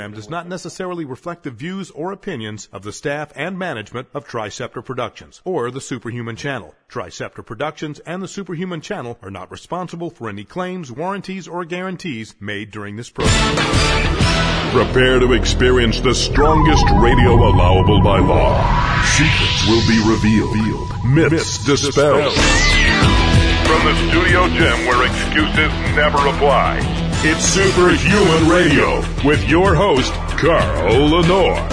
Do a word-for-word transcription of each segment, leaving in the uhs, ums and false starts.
program does not necessarily reflect the views or opinions of the staff and management of Triceptor Productions or the Superhuman Channel. Triceptor Productions and the Superhuman Channel are not responsible for any claims, warranties, or guarantees made during this program. Prepare to experience the strongest radio allowable by law. Secrets will be revealed. Myths, Myths dispelled. From the studio gym where excuses never apply. It's Superhuman Radio with your host, Carl Lenore.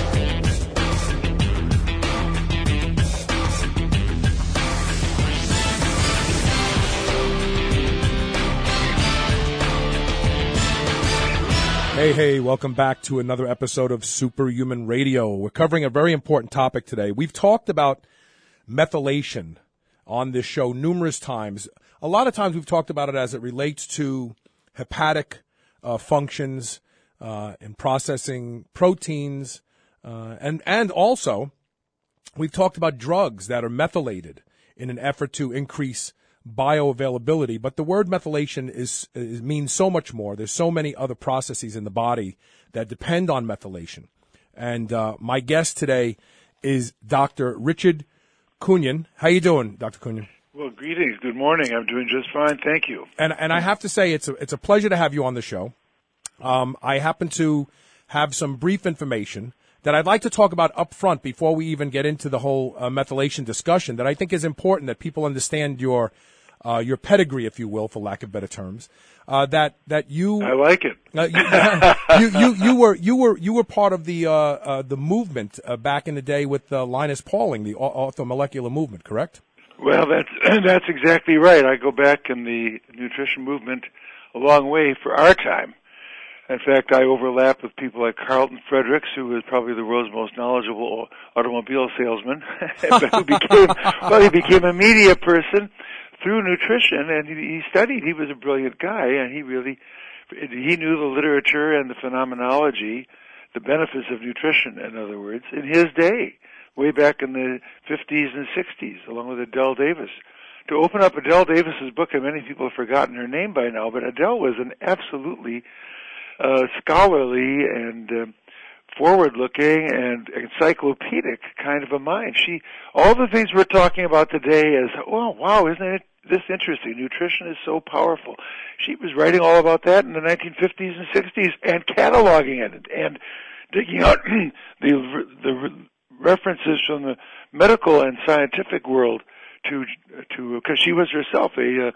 Hey, hey, welcome back to another episode of Superhuman Radio. We're covering a very important topic today. We've talked about methylation on this show numerous times. A lot of times we've talked about it as it relates to hepatic uh, functions uh, in processing proteins, uh, and, and also we've talked about drugs that are methylated in an effort to increase bioavailability. But the word methylation is, is means so much more. There's so many other processes in the body that depend on methylation. And uh, my guest today is Doctor Richard Kunyon. How you doing, Doctor Kunyon? Well, greetings. Good morning. I'm doing just fine. Thank you. And and I have to say, it's a it's a pleasure to have you on the show. Um, I happen to have some brief information that I'd like to talk about up front before we even get into the whole uh, methylation discussion that I think is important that people understand your uh, your pedigree, if you will, for lack of better terms. Uh, that that you I like it. Uh, you, you, you you were you were you were part of the uh, uh, the movement uh, back in the day with uh, Linus Pauling, the orthomolecular movement, correct? Well, that's that's exactly right. I go back in the nutrition movement a long way for our time. In fact, I overlap with people like Carlton Fredericks, who was probably the world's most knowledgeable automobile salesman, but who became well, he became a media person through nutrition, and he, he studied. He was a brilliant guy, and he really he knew the literature and the phenomenology, the benefits of nutrition, in other words, in his day, way back in the fifties and sixties, along with Adele Davis. To open up Adele Davis's book, and many people have forgotten her name by now, but Adele was an absolutely uh, scholarly and uh, forward-looking and encyclopedic kind of a mind. She, all the things we're talking about today is, oh, wow, isn't it this interesting? Nutrition is so powerful. She was writing all about that in the nineteen fifties and sixties and cataloging it and digging out the the references from the medical and scientific world to to because she was herself a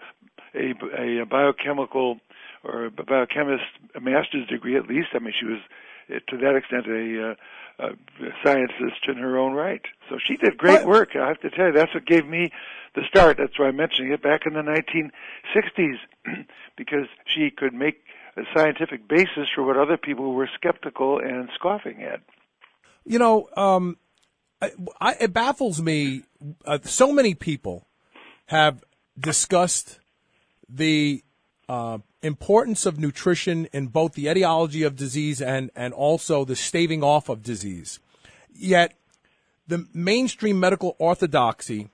a a biochemical or a biochemist, a master's degree at least. I mean, she was to that extent a, uh, a scientist in her own right. So she did great work. I have to tell you, that's what gave me the start. That's why I'm mentioning it back in the nineteen sixties, because she could make a scientific basis for what other people were skeptical and scoffing at. You know, um, I, I, it baffles me. Uh, so many people have discussed the uh, importance of nutrition in both the etiology of disease and, and also the staving off of disease. Yet the mainstream medical orthodoxy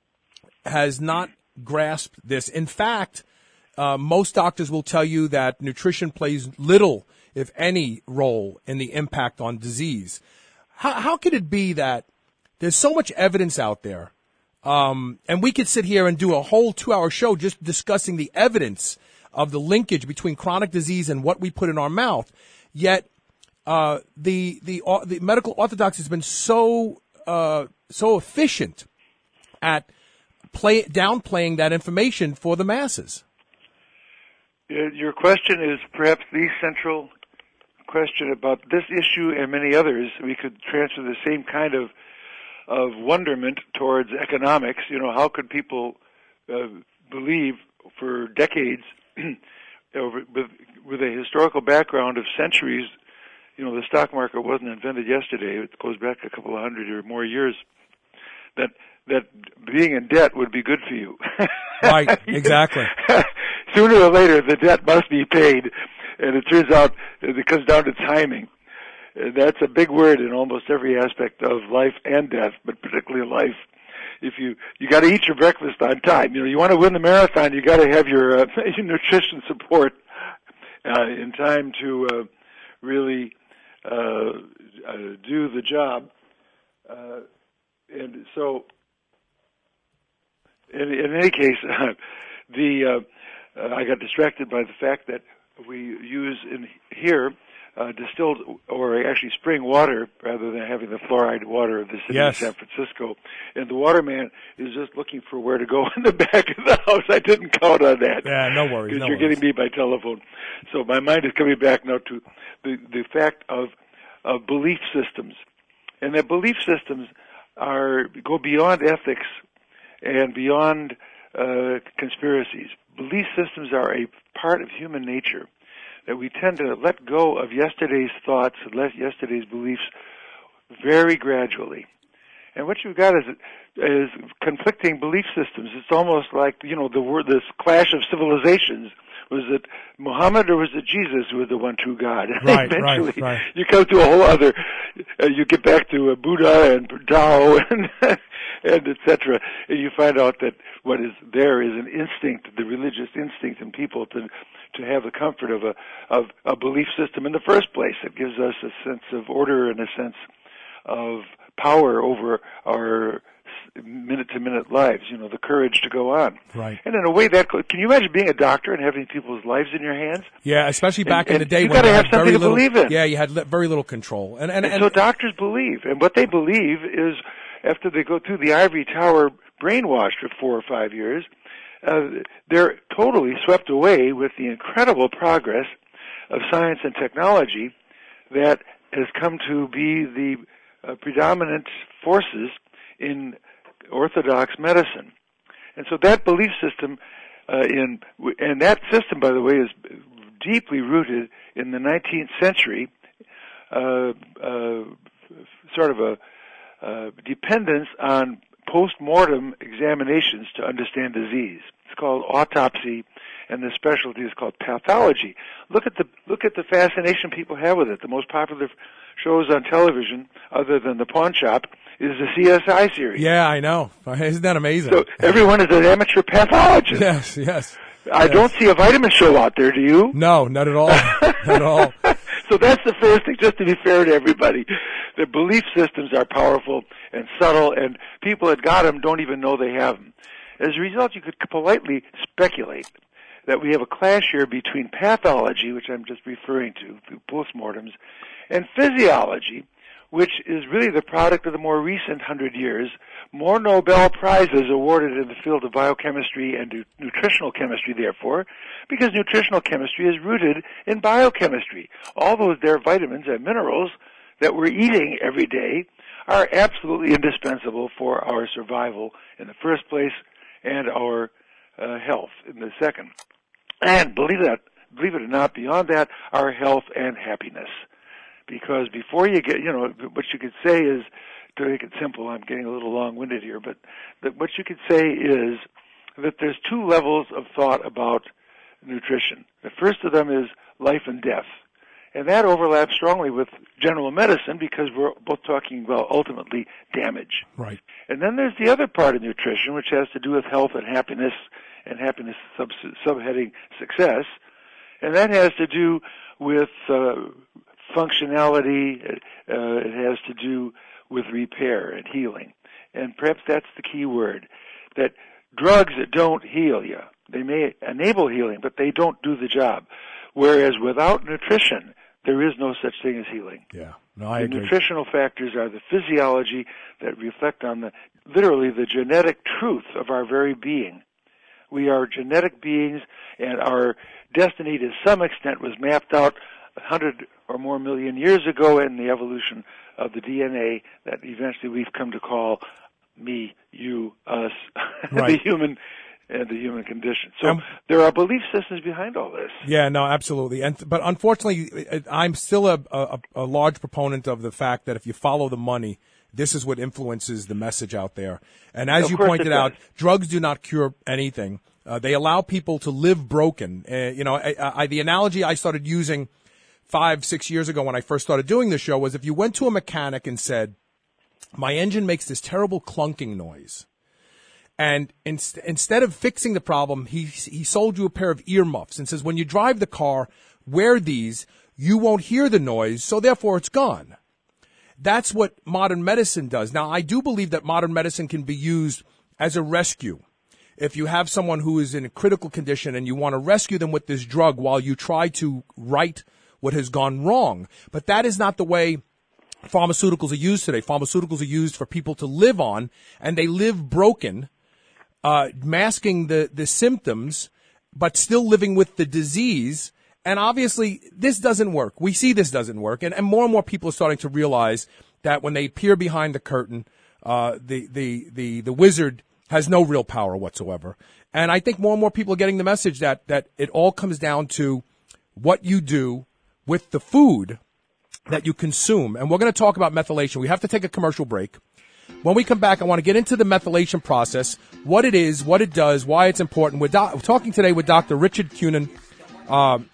has not grasped this. In fact, uh, most doctors will tell you that nutrition plays little, if any, role in the impact on disease. How, how could it be that there's so much evidence out there, um, and we could sit here and do a whole two-hour show just discussing the evidence of the linkage between chronic disease and what we put in our mouth, yet uh, the the uh, the medical orthodoxy has been so uh, so efficient at play downplaying that information for the masses. Your question is perhaps the central question about this issue and many others. We could transfer the same kind of of wonderment towards economics. You know, how could people uh, believe for decades, over, with, with a historical background of centuries, you know, the stock market wasn't invented yesterday. It goes back a couple of hundred or more years. That that being in debt would be good for you. Right, exactly. Sooner or later, the debt must be paid, and it turns out it comes down to timing. That's a big word in almost every aspect of life and death, but particularly life. If you you got to eat your breakfast on time, you know, you want to win the marathon, you got to have your, uh, your nutrition support uh, in time to uh, really uh, job. Uh, and so, in, in any case, uh, the uh, uh, I got distracted by the fact that we use in here uh, distilled or actually spring water rather than having the fluoride water of the city yes. of San Francisco. And the waterman is just looking for where to go in the back of the house. I didn't count on that. Yeah, no worries. Because no you're worries. getting me by telephone. So my mind is coming back now to the, the fact of, of belief systems. And that belief systems are go beyond ethics and beyond uh, conspiracies. Belief systems are a part of human nature that we tend to let go of yesterday's thoughts and let yesterday's beliefs very gradually. And what you've got is is conflicting belief systems. It's almost like, you know, the word, this clash of civilizations. Was it Muhammad or was it Jesus who was the one true God? And right, eventually, right, right. you come to a whole other. Uh, you get back to uh, Buddha and Tao and and et cetera, and you find out that what is there is an instinct, the religious instinct in people to to have the comfort of a of a belief system in the first place. It gives us a sense of order and a sense of power over our minute-to-minute lives, you know, the courage to go on. Right. And in a way, that can you imagine being a doctor and having people's lives in your hands? Yeah, especially back and, in the day you when you have had something very to little. Believe in. Yeah, you had li- very little control. And and, and, and so doctors believe, and what they believe is after they go through the ivory tower brainwashed for four or five years, uh, they're totally swept away with the incredible progress of science and technology that has come to be the uh, predominant forces in orthodox medicine. And so that belief system uh, in and that system, by the way, is deeply rooted in the nineteenth century, uh, uh, sort of a uh, dependence on post-mortem examinations to understand disease. It's called autopsy, and the specialty is called pathology. Look at the look at the fascination people have with it. The most popular shows on television, other than the Pawn Shop, is the C S I series. Yeah, I know. Isn't that amazing? So everyone is an amateur pathologist. Yes, yes. I yes. don't see a vitamin show out there, do you? No, not at all. Not at all. So that's the first thing, just to be fair to everybody. The belief systems are powerful and subtle, and people that got them don't even know they have them. As a result, you could politely speculate that we have a clash here between pathology, which I'm just referring to through postmortems, and physiology, which is really the product of the more recent hundred years. More Nobel Prizes awarded in the field of biochemistry and nu- nutritional chemistry, therefore, because nutritional chemistry is rooted in biochemistry. All those there vitamins and minerals that we're eating every day are absolutely indispensable for our survival in the first place and our uh, health in the second. And believe that, believe it or not, beyond that, our health and happiness. Because before you get, you know, what you could say is, to make it simple, I'm getting a little long-winded here, but that what you could say is that there's two levels of thought about nutrition. The first of them is life and death. And that overlaps strongly with general medicine because we're both talking about ultimately damage. Right. And then there's the other part of nutrition, which has to do with health and happiness, and happiness sub- subheading success. And that has to do with uh, functionality. Uh, it has to do with repair and healing. And perhaps that's the key word, that drugs don't heal you. They may enable healing, but they don't do the job. Whereas without nutrition, there is no such thing as healing. Yeah, no, I the agree. nutritional factors are the physiology that reflect on the, literally the genetic truth of our very being. We are genetic beings, and our destiny to some extent was mapped out a hundred or more million years ago in the evolution of the D N A that eventually we've come to call me, you, us, Right. the human and the human condition. So Um, there are belief systems behind all this. Yeah, no, absolutely. And but unfortunately, I'm still a, a, a large proponent of the fact that if you follow the money, this is what influences the message out there. And as Of you course pointed it out, does. drugs do not cure anything. Uh, they allow people to live broken. Uh, you know, I, I, the analogy I started using five, six years ago when I first started doing the show was if you went to a mechanic and said, my engine makes this terrible clunking noise. And in, instead of fixing the problem, he he sold you a pair of earmuffs and says, when you drive the car, wear these, you won't hear the noise, so therefore it's gone. that's what modern medicine does. Now, I do believe that modern medicine can be used as a rescue. If you have someone who is in a critical condition and you want to rescue them with this drug while you try to right what has gone wrong. But that is not the way pharmaceuticals are used today. Pharmaceuticals are used for people to live on, and they live broken, uh, masking the, the symptoms, but still living with the disease. And obviously, this doesn't work. We see this doesn't work. And, and more and more people are starting to realize that when they peer behind the curtain, uh, the, the, the, the wizard has no real power whatsoever. And I think more and more people are getting the message that, that it all comes down to what you do with the food that you consume. And we're going to talk about methylation. We have to take a commercial break. When we come back, I want to get into the methylation process, what it is, what it does, why it's important. We're, do- we're talking today with Doctor Richard Cunin. Um,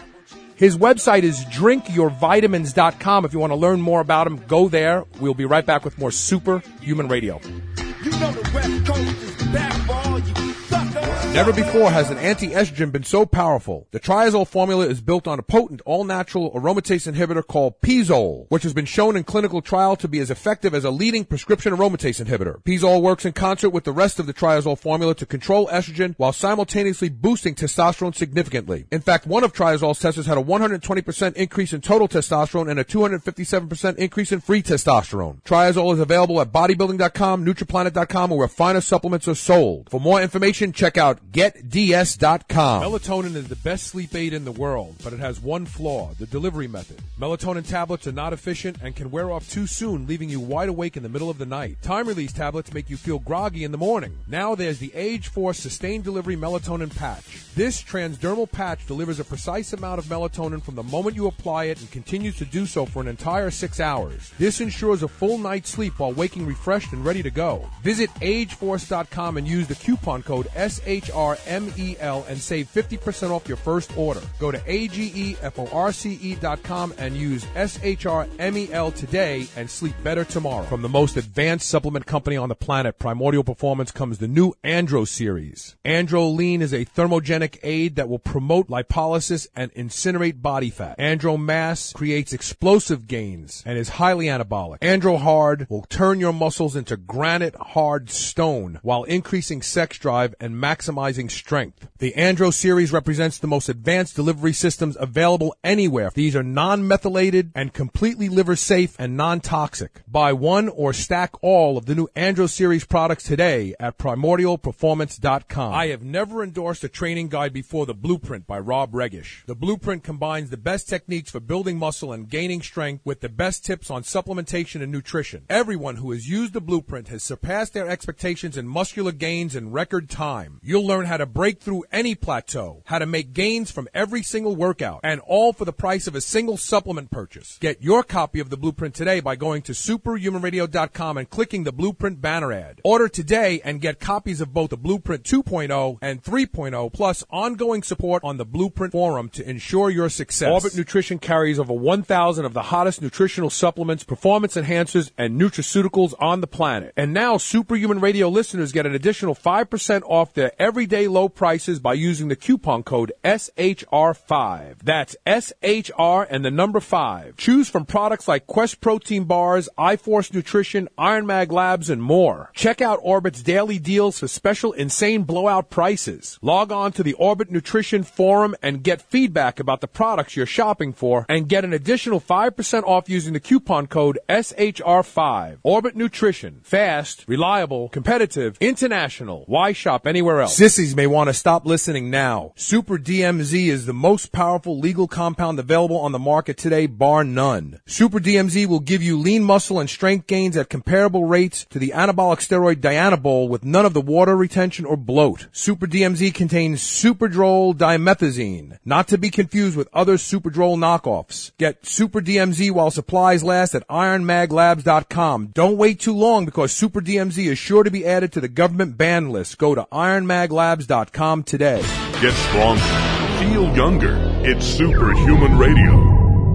his website is drink your vitamins dot com. If you want to learn more about him, go there. We'll be right back with more Superhuman Radio. You know the West Coast is back for all you suckers. Never before has an anti-estrogen been so powerful. The Triazole formula is built on a potent, all-natural aromatase inhibitor called Pizole, which has been shown in clinical trial to be as effective as a leading prescription aromatase inhibitor. Pizole works in concert with the rest of the Triazole formula to control estrogen while simultaneously boosting testosterone significantly. In fact, one of Triazole's testers had a one hundred twenty percent increase in total testosterone and a two hundred fifty-seven percent increase in free testosterone. Triazole is available at bodybuilding dot com, Nutriplanet dot com, or where finer supplements are sold. For more information, check out get d s dot com. Melatonin is the best sleep aid in the world, but it has one flaw, the delivery method. Melatonin tablets are not efficient and can wear off too soon, leaving you wide awake in the middle of the night. Time-release tablets make you feel groggy in the morning. Now there's the Age Force Sustained Delivery Melatonin Patch. This transdermal patch delivers a precise amount of melatonin from the moment you apply it and continues to do so for an entire six hours. This ensures a full night's sleep while waking refreshed and ready to go. Visit age force dot com and use the coupon code S H R M E L and save fifty percent off your first order. Go to A G E F O R C E dot com and use S H R M E L today and sleep better tomorrow. From the most advanced supplement company on the planet, Primordial Performance, comes the new Andro series. Andro Lean is a thermogenic aid that will promote lipolysis and incinerate body fat. Andro Mass creates explosive gains and is highly anabolic. Andro Hard will turn your muscles into granite hard stone while increasing sex drive and maximizing strength. The Andro series represents the most advanced delivery systems available anywhere. These are non-methylated and completely liver safe and non-toxic. Buy one or stack all of the new Andro series products today at primordial performance dot com. I have never endorsed a training guide before, The Blueprint by Rob Regish. The Blueprint combines the best techniques for building muscle and gaining strength with the best tips on supplementation and nutrition. Everyone who has used the Blueprint has surpassed their expectations in muscular gains in record time. You'll learn how to break through any plateau, how to make gains from every single workout, and all for the price of a single supplement purchase. Get your copy of the Blueprint today by going to superhuman radio dot com and clicking the Blueprint banner ad. Order today and get copies of both the Blueprint two point oh and three point oh, plus ongoing support on the Blueprint forum to ensure your success. Orbit Nutrition carries over one thousand of the hottest nutritional supplements, performance enhancers, and nutraceuticals on the planet. And now Superhuman Radio listeners get an additional five percent off their everyday low prices by using the coupon code S H R five. That's S H R and the number five. Choose from products like Quest Protein Bars, iForce Nutrition, Iron Mag Labs, and more. Check out Orbit's daily deals for special insane blowout prices. Log on to the Orbit Nutrition forum and get feedback about the products you're shopping for and get an additional five percent off using the coupon code S H R five. Orbit Nutrition. Fast, reliable, competitive, international. Why shop anywhere else? Sissies may want to stop listening now. Super D M Z is the most powerful legal compound available on the market today, bar none. Super D M Z will give you lean muscle and strength gains at comparable rates to the anabolic steroid Dianabol with none of the water retention or bloat. Super D M Z contains Superdrol dimethazine, not to be confused with other Superdrol knockoffs. Get Super D M Z while supplies last at iron mag labs dot com. Don't wait too long because Super D M Z is sure to be added to the government ban list. Go to iron mag labs dot com today. Get stronger. Feel younger. It's Superhuman Radio.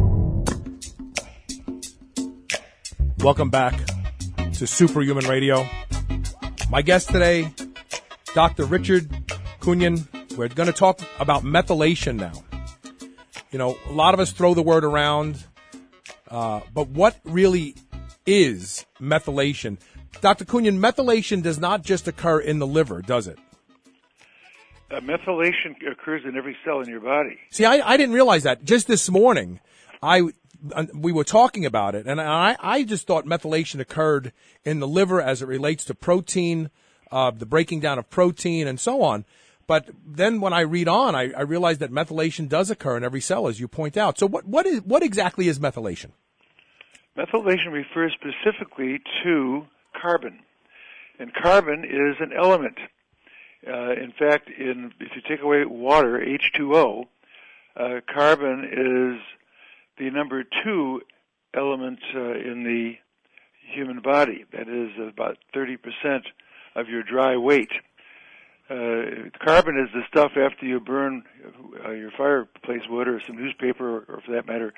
Welcome back to Superhuman Radio. My guest today, Doctor Richard Cunin. We're going to talk about methylation now. You know, a lot of us throw the word around, uh, but what really is methylation? Doctor Kunyan, methylation does not just occur in the liver, does it? Uh, methylation occurs in every cell in your body. See, I, I didn't realize that. Just this morning, I we were talking about it, and I, I just thought methylation occurred in the liver as it relates to protein, uh, the breaking down of protein, and so on. But then when I read on, I, I realized that methylation does occur in every cell, as you point out. So what what is what exactly is methylation? Methylation refers specifically to carbon, and carbon is an element. Uh, in fact, in, if you take away water, H two O, uh, carbon is the number two element uh, in the human body. That is about thirty percent of your dry weight. Uh, carbon is the stuff after you burn uh, your fireplace wood or some newspaper, or, or for that matter,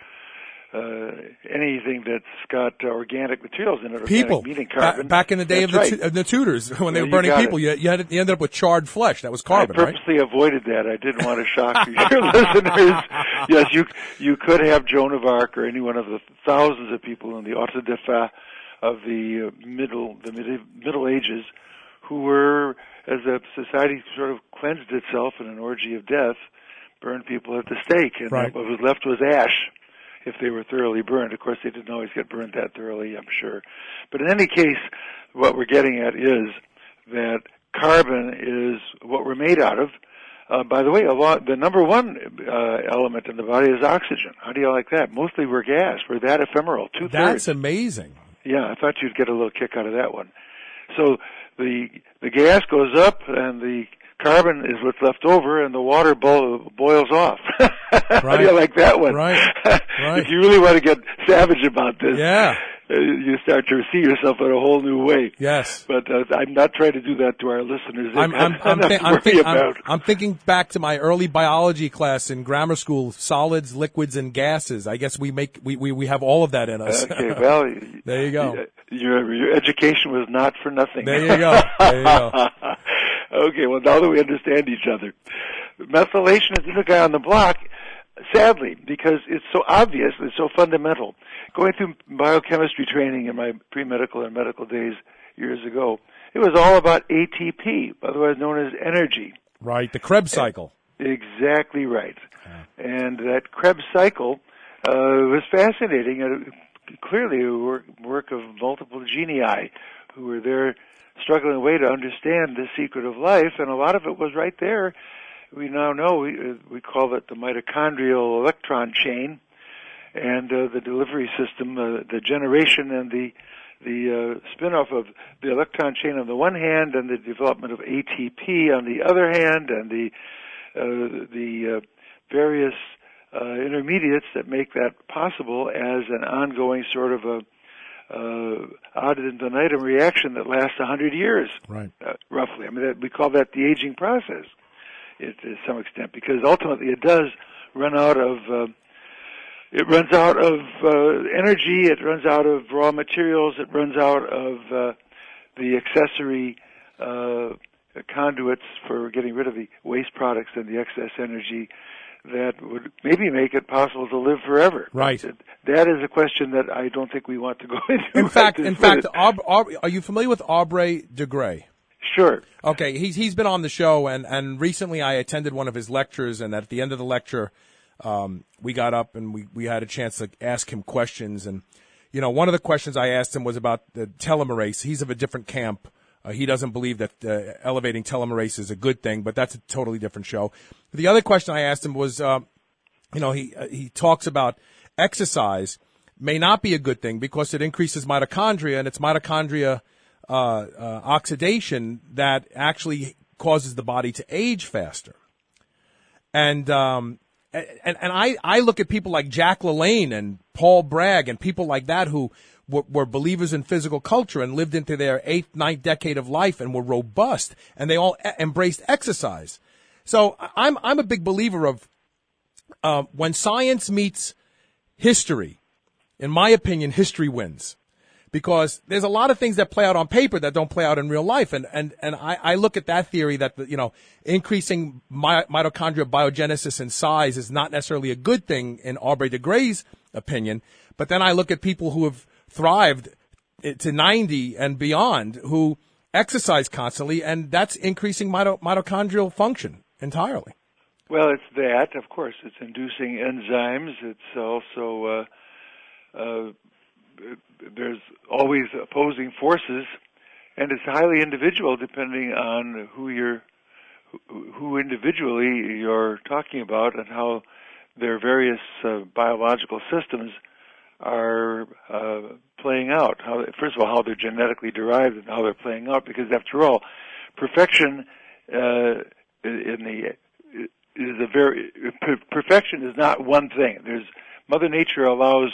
Uh, anything that's got uh, organic materials in it. People. Organic meaning carbon. Ba- back in the day that's of the, right. tu- of the Tudors, when they Yeah, were you burning got people, it. you, you, had, you ended up with charred flesh. That was carbon, I right? purposely avoided that. I didn't want to shock your listeners. Yes, you you could have Joan of Arc or any one of the thousands of people in the auto de fe of the uh, middle the mid- Middle Ages who were, as a society sort of cleansed itself in an orgy of death, burned people at the stake, and Right. what was left was ash. If they were thoroughly burned. Of course, they didn't always get burned that thoroughly, I'm sure. But in any case, what we're getting at is that carbon is what we're made out of. Uh, by the way, a lot, the number one uh, element in the body is oxygen. How do you like that? Mostly we're gas. We're that ephemeral, two-thirds. That's amazing. Yeah, I thought you'd get a little kick out of that one. So the the gas goes up, and the carbon is what's left over, and the water bo- boils off. How do you like that one? Right. Right. If you really want to get savage about this, Yeah. uh, you start to see yourself in a whole new way. Yes. But uh, I'm not trying to do that to our listeners. I'm, I'm, I'm, Enough thi- to I'm, worry think- I'm, about. I'm thinking back to my early biology class in grammar school, solids, liquids, and gases. I guess we make we, we, we have all of that in us. Okay, well, There you go. Your your education was not for nothing. There you go. There you go. Okay, well, now that we understand each other, methylation is the new guy on the block, sadly, because it's so obvious, it's so fundamental. Going through biochemistry training in my pre-medical and medical days years ago, it was all about A T P, otherwise known as energy. Right, the Krebs cycle. Exactly right. And that Krebs cycle uh, was fascinating. Uh, clearly a work, work of multiple genii who were there struggling away to understand the secret of life, and a lot of it was right there. We now know, we, uh, we call it the mitochondrial electron chain, and uh, the delivery system, uh, the generation and the the uh, spin-off of the electron chain on the one hand, and the development of A T P on the other hand, and the uh, the uh, various uh, intermediates that make that possible as an ongoing sort of a uh, ad infinitum reaction that lasts a hundred years, Right. uh, roughly. I mean, that, we call that the aging process, it, to some extent, because ultimately it does run out of uh, it runs out of uh, energy, it runs out of raw materials, it runs out of uh, the accessory uh, conduits for getting rid of the waste products and the excess energy that would maybe make it possible to live forever. Right. But that is a question that I don't think we want to go into. In fact, at this in fact, minute. Aub- Aub- are you familiar with Aubrey de Grey? Sure. Okay, he's he's been on the show, and, and recently I attended one of his lectures, and at the end of the lecture, um, we got up and we, we had a chance to ask him questions. And, you know, one of the questions I asked him was about the telomerase. He's of a different camp. Uh, he doesn't believe that uh, elevating telomerase is a good thing, but that's a totally different show. The other question I asked him was, uh, you know, he uh, he talks about exercise may not be a good thing because it increases mitochondria, and it's mitochondria uh, uh, oxidation that actually causes the body to age faster. And um, and and I I look at people like Jack LaLanne and Paul Bragg and people like that who were, were believers in physical culture and lived into their eighth, ninth decade of life and were robust, and they all e- embraced exercise. So I'm I'm a big believer of uh, when science meets history. In my opinion, history wins, because there's a lot of things that play out on paper that don't play out in real life, and and and I, I look at that theory that you know increasing my, mitochondrial biogenesis and size is not necessarily a good thing in Aubrey de Grey's opinion, but then I look at people who have thrived to ninety and beyond who exercise constantly, and that's increasing mito- mitochondrial function entirely. Well, it's that, of course. It's inducing enzymes. It's also uh, uh, there's always opposing forces, and it's highly individual depending on who you're, who, who individually you're talking about and how their various uh, biological systems are uh, playing out. How, first of all, how they're genetically derived and how they're playing out, because after all, perfection uh, in the is a very perfection is not one thing. There's Mother Nature allows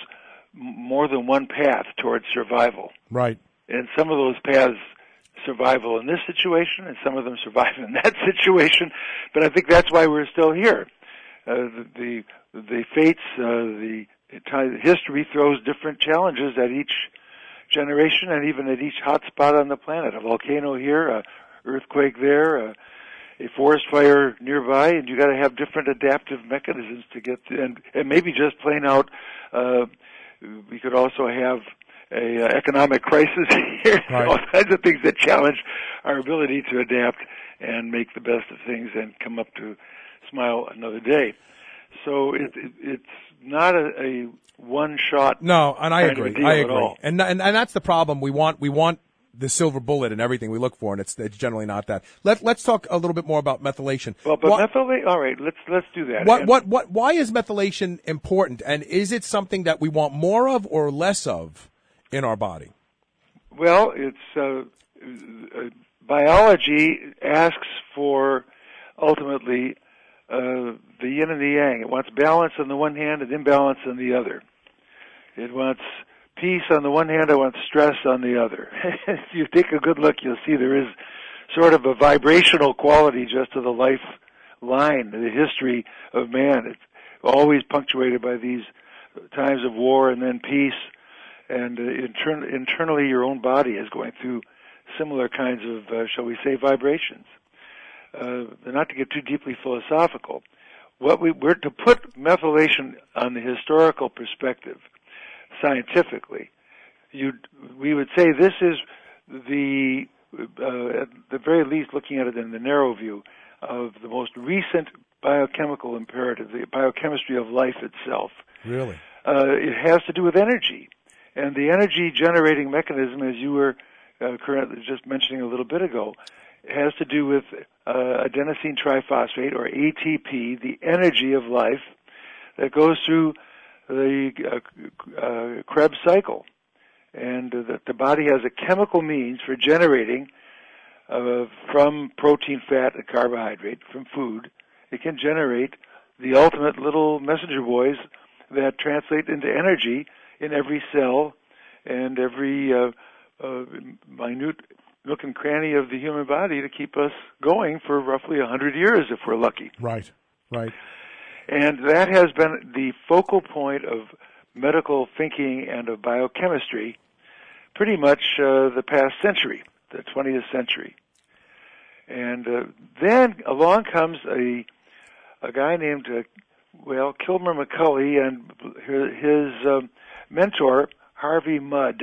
more than one path towards survival. Right. And some of those paths survival in this situation, and some of them survive in that situation. But I think that's why we're still here. Uh, the, the the fates, uh, the history throws different challenges at each generation and even at each hot spot on the planet. A volcano here, a earthquake there, a, a forest fire nearby, and you got to have different adaptive mechanisms to get to, and, and maybe just plain out, uh, we could also have a uh, economic crisis here, right. All kinds of things that challenge our ability to adapt and make the best of things and come up to smile another day. So it, it, it's not a, a one-shot. No, and I agree. I agree, all. and, and and that's the problem. We want we want the silver bullet in everything we look for, and it's it's generally not that. Let Let's talk a little bit more about methylation. Well, but what, methylation. All right, let's let's do that. What and, what what? Why is methylation important, and is it something that we want more of or less of in our body? Well, it's uh, uh, biology asks for ultimately. Uh, the yin and the yang. It wants balance on the one hand and imbalance on the other. It wants peace on the one hand, it wants stress on the other. If you take a good look, you'll see there is sort of a vibrational quality just to the life line, the history of man. It's always punctuated by these times of war and then peace, and uh, intern- internally your own body is going through similar kinds of, uh, shall we say, vibrations. Uh, not to get too deeply philosophical, what we were to put methylation on the historical perspective, scientifically, you we would say this is the uh, at the very least, looking at it in the narrow view of the most recent biochemical imperative, the biochemistry of life itself. Really, uh, it has to do with energy, and the energy generating mechanism, as you were uh, currently just mentioning a little bit ago, has to do with uh, adenosine triphosphate, or A T P, the energy of life that goes through the uh, uh, Krebs cycle. And uh, that the body has a chemical means for generating uh, from protein, fat, and carbohydrate, from food. It can generate the ultimate little messenger boys that translate into energy in every cell and every uh, uh, minute nook and cranny of the human body to keep us going for roughly one hundred years if we're lucky. Right, right. And that has been the focal point of medical thinking and of biochemistry pretty much uh, the past century, the twentieth century. And uh, then along comes a a guy named, uh, well, Kilmer McCulley and his um, mentor, Harvey Mudd.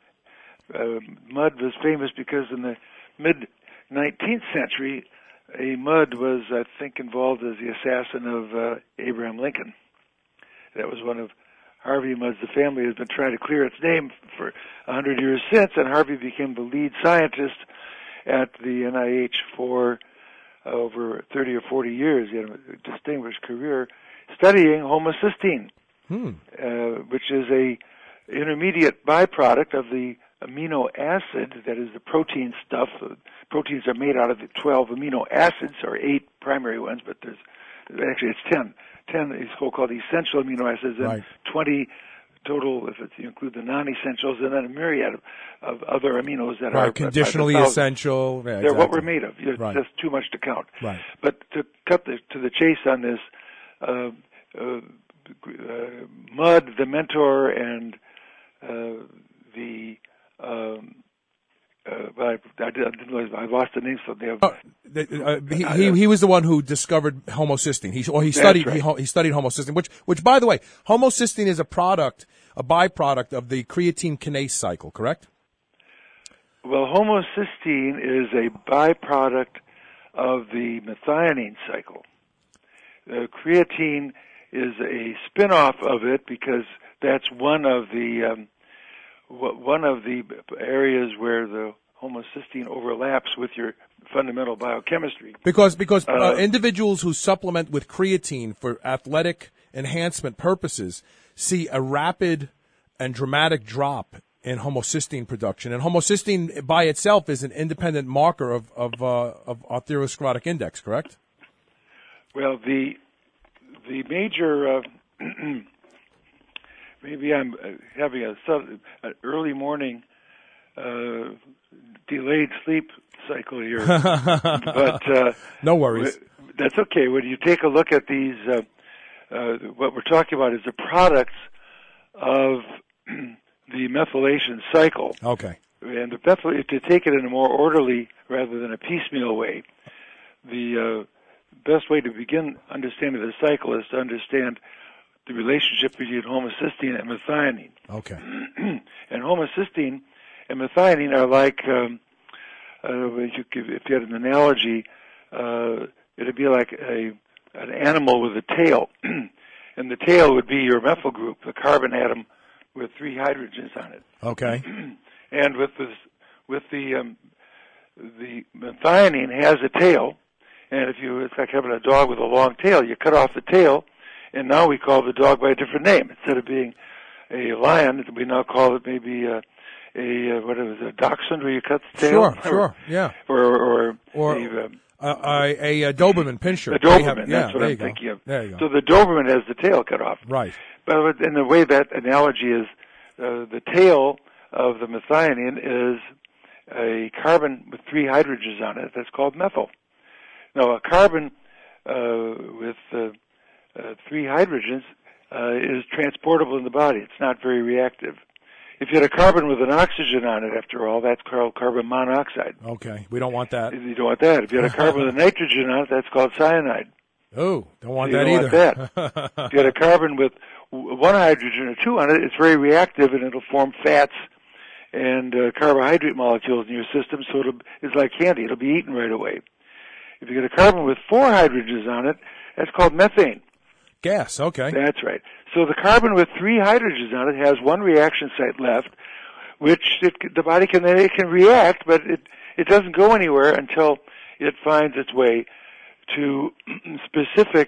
Uh, Mudd was famous because in the mid-nineteenth century, a Mudd was, I think, involved as the assassin of uh, Abraham Lincoln. That was one of Harvey Mudd's. The family has been trying to clear its name for a hundred years since, and Harvey became the lead scientist at the N I H for uh, over thirty or forty years. He had a distinguished career studying homocysteine, hmm. uh, which is a intermediate byproduct of the amino acid, that is the protein stuff. Proteins are made out of the twelve amino acids, or eight primary ones, but there's actually it's ten. ten is so-called essential amino acids, and right. twenty total if it's, you include the non-essentials, and then a myriad of, of other aminos that right. are conditionally essential. Yeah, They're exactly. what we're made of. It's right. just too much to count. Right. But to cut the, to the chase on this, uh, uh, uh, Mudd, the mentor, and uh, the Um, uh, but I, I, didn't realize I lost the name. So they have. Uh, uh, he, he he was the one who discovered homocysteine. He or he studied right. he, he studied homocysteine, which which by the way, homocysteine is a product, a byproduct of the creatine kinase cycle. Correct? Well, homocysteine is a byproduct of the methionine cycle. Uh, creatine is a spin-off of it because that's one of the um, one of the areas where the homocysteine overlaps with your fundamental biochemistry. Because because uh, Uh, individuals who supplement with creatine for athletic enhancement purposes see a rapid and dramatic drop in homocysteine production, and homocysteine by itself is an independent marker of of, uh, of arteriosclerotic index, correct? Well, the the major uh, maybe I'm uh, having a sub, an early morning uh, delayed sleep cycle here, but uh, no worries. That's okay. When you take a look at these, uh, uh, what we're talking about is the products of the methylation cycle. Okay. And the methyl, to take it in a more orderly rather than a piecemeal way, the uh, best way to begin understanding the cycle is to understand the relationship between homocysteine and methionine. Okay. And homocysteine and methionine are like, um, uh, if, you, if you had an analogy, uh, it'd be like a an animal with a tail, and the tail would be your methyl group, the carbon atom with three hydrogens on it. Okay. And with this, with the um, the methionine has a tail, and if you, it's like having a dog with a long tail. You cut off the tail, and now we call the dog by a different name. Instead of being a lion, we now call it maybe a, a what is it, a dachshund, where you cut the tail. Sure, or, sure, yeah. Or or, or a, um, uh, a, a Doberman pinscher. A Doberman, have, that's yeah, what there I'm you go. thinking of. There you go. So the Doberman has the tail cut off. Right. But in the way that analogy is, uh, the tail of the methionine is a carbon with three hydrogens on it. That's called methyl. Now, a carbon uh, with uh, uh, three hydrogens uh, is transportable in the body. It's not very reactive. If you had a carbon with an oxygen on it, after all, that's called carbon monoxide. Okay, we don't want that. You don't want that. If you had a carbon with a nitrogen on it, that's called cyanide. Oh, don't want you that don't either. Want that. If you had a carbon with one hydrogen or two on it, it's very reactive and it'll form fats and uh, carbohydrate molecules in your system, so it'll, it's like candy. It'll be eaten right away. If you get a carbon with four hydrogens on it, that's called methane. Gas, okay. That's right. So the carbon with three hydrogens on it has one reaction site left, which it, the body can it can react, but it it doesn't go anywhere until it finds its way to specific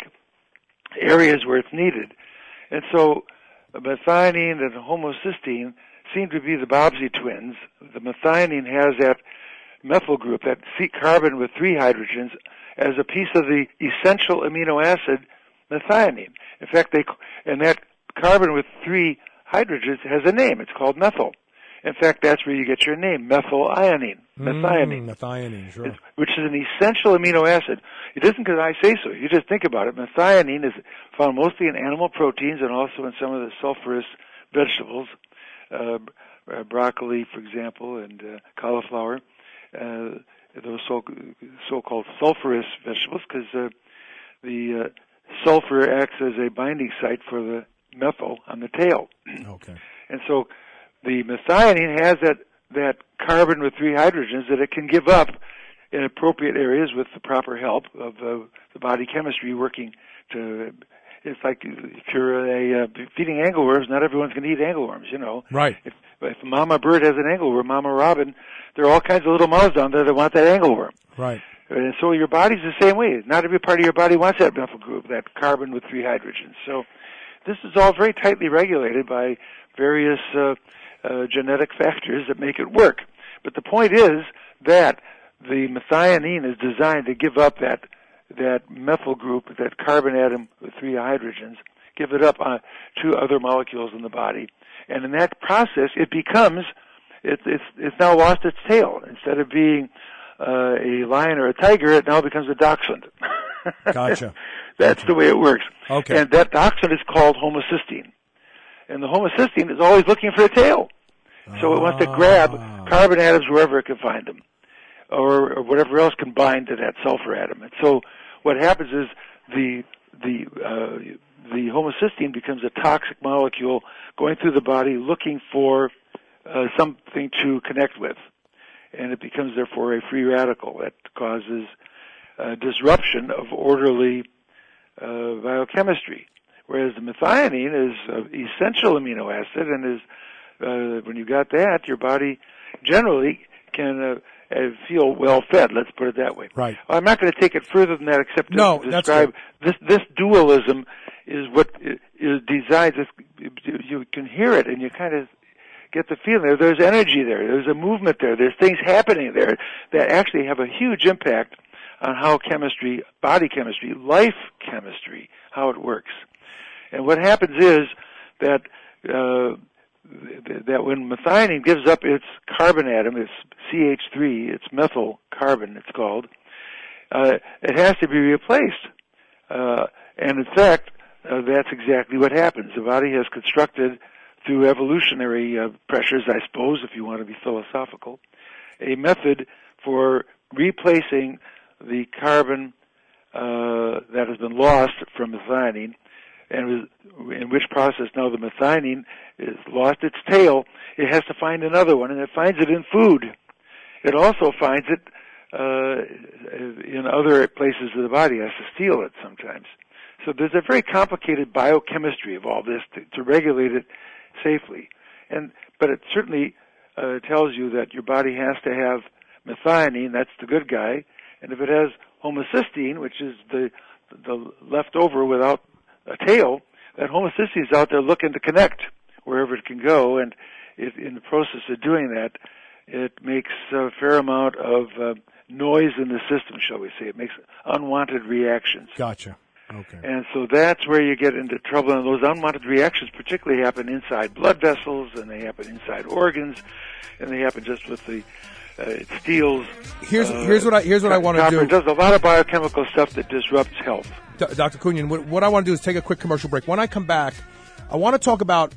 areas where it's needed. And so methionine and homocysteine seem to be the Bobbsey twins. The methionine has that methyl group, that C carbon with three hydrogens, as a piece of the essential amino acid methionine. In fact, they and that carbon with three hydrogens has a name. It's called methyl. In fact, that's where you get your name, methylamine, methionine. Mm, methionine, sure. It's, which is an essential amino acid. It isn't because I say so. You just think about it. Methionine is found mostly in animal proteins and also in some of the sulfurous vegetables, uh, broccoli, for example, and uh, cauliflower. Uh, those so, so-called sulfurous vegetables, because uh, the uh, sulfur acts as a binding site for the methyl on the tail. Okay. And so the methionine has that, that carbon with three hydrogens that it can give up in appropriate areas with the proper help of uh, the body chemistry working to. It's like if you're a, uh, feeding angleworms, not everyone's going to eat angleworms, you know. Right. If, if Mama Bird has an angleworm, Mama Robin, there are all kinds of little mouths down there that want that angleworm. Right. And so your body's the same way. Not every part of your body wants that methyl group, that carbon with three hydrogens. So this is all very tightly regulated by various uh, uh, genetic factors that make it work. But the point is that the methionine is designed to give up that that methyl group, that carbon atom with three hydrogens, give it up uh, to other molecules in the body. And in that process, it becomes, it, it's, it's now lost its tail. Instead of being uh, a lion or a tiger, it now becomes a dachshund. Gotcha. That's gotcha. the way it works. Okay. And that dachshund is called homocysteine. And the homocysteine is always looking for a tail. So it wants to grab carbon atoms wherever it can find them, or, or whatever else can bind to that sulfur atom. And so what happens is the the uh, the homocysteine becomes a toxic molecule going through the body looking for uh, something to connect with. and it becomes, therefore, a free radical that causes uh, disruption of orderly uh, biochemistry. Whereas the methionine is an essential amino acid, and is uh, when you got that, your body generally can uh, uh, feel well fed. Let's put it that way. Right. I'm not going to take it further than that, except to no, describe this. This dualism is what is designed. You can hear it, and you kind of get the feeling there. There's energy there. There's a movement there. There's things happening there that actually have a huge impact on how chemistry, body chemistry, life chemistry, how it works. And what happens is that uh, that when methionine gives up its carbon atom, its C H three, its methyl carbon, it's called, uh, it has to be replaced. Uh, and in fact, uh, that's exactly what happens. The body has constructed, through evolutionary uh, pressures, I suppose, if you want to be philosophical, a method for replacing the carbon uh, that has been lost from methionine, and in which process now the methionine has lost its tail. It has to find another one, and it finds it in food. It also finds it uh, in other places of the body. It has to steal it sometimes. So there's a very complicated biochemistry of all this to, to regulate it safely. And but it certainly uh, tells you that your body has to have methionine, that's the good guy, and if it has homocysteine, which is the the leftover without a tail, that homocysteine is out there looking to connect wherever it can go, and it, in the process of doing that, it makes a fair amount of uh, noise in the system, shall we say. It makes unwanted reactions. Gotcha. Okay. And so that's where you get into trouble, and those unwanted reactions particularly happen inside blood vessels, and they happen inside organs, and they happen just with the uh, it steals. Here's uh, here's what I here's what I want to do. It does a lot of biochemical stuff that disrupts health. D- Doctor Kunyan, what, what I want to do is take a quick commercial break. When I come back, I want to talk about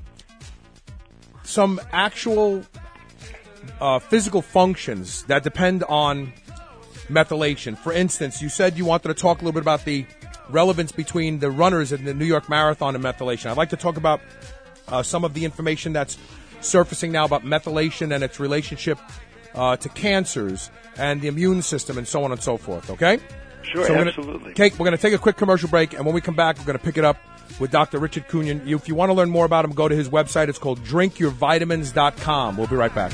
some actual uh, physical functions that depend on methylation. For instance, you said you wanted to talk a little bit about the relevance between the runners in the New York Marathon and methylation. I'd like to talk about uh, some of the information that's surfacing now about methylation and its relationship uh, to cancers and the immune system and so on and so forth, okay? Sure, so we're absolutely. Gonna take, we're going to take a quick commercial break, and when we come back, we're going to pick it up with Doctor Richard Kunyan. You, if you want to learn more about him, go to his website. It's called drink your vitamins dot com. We'll be right back.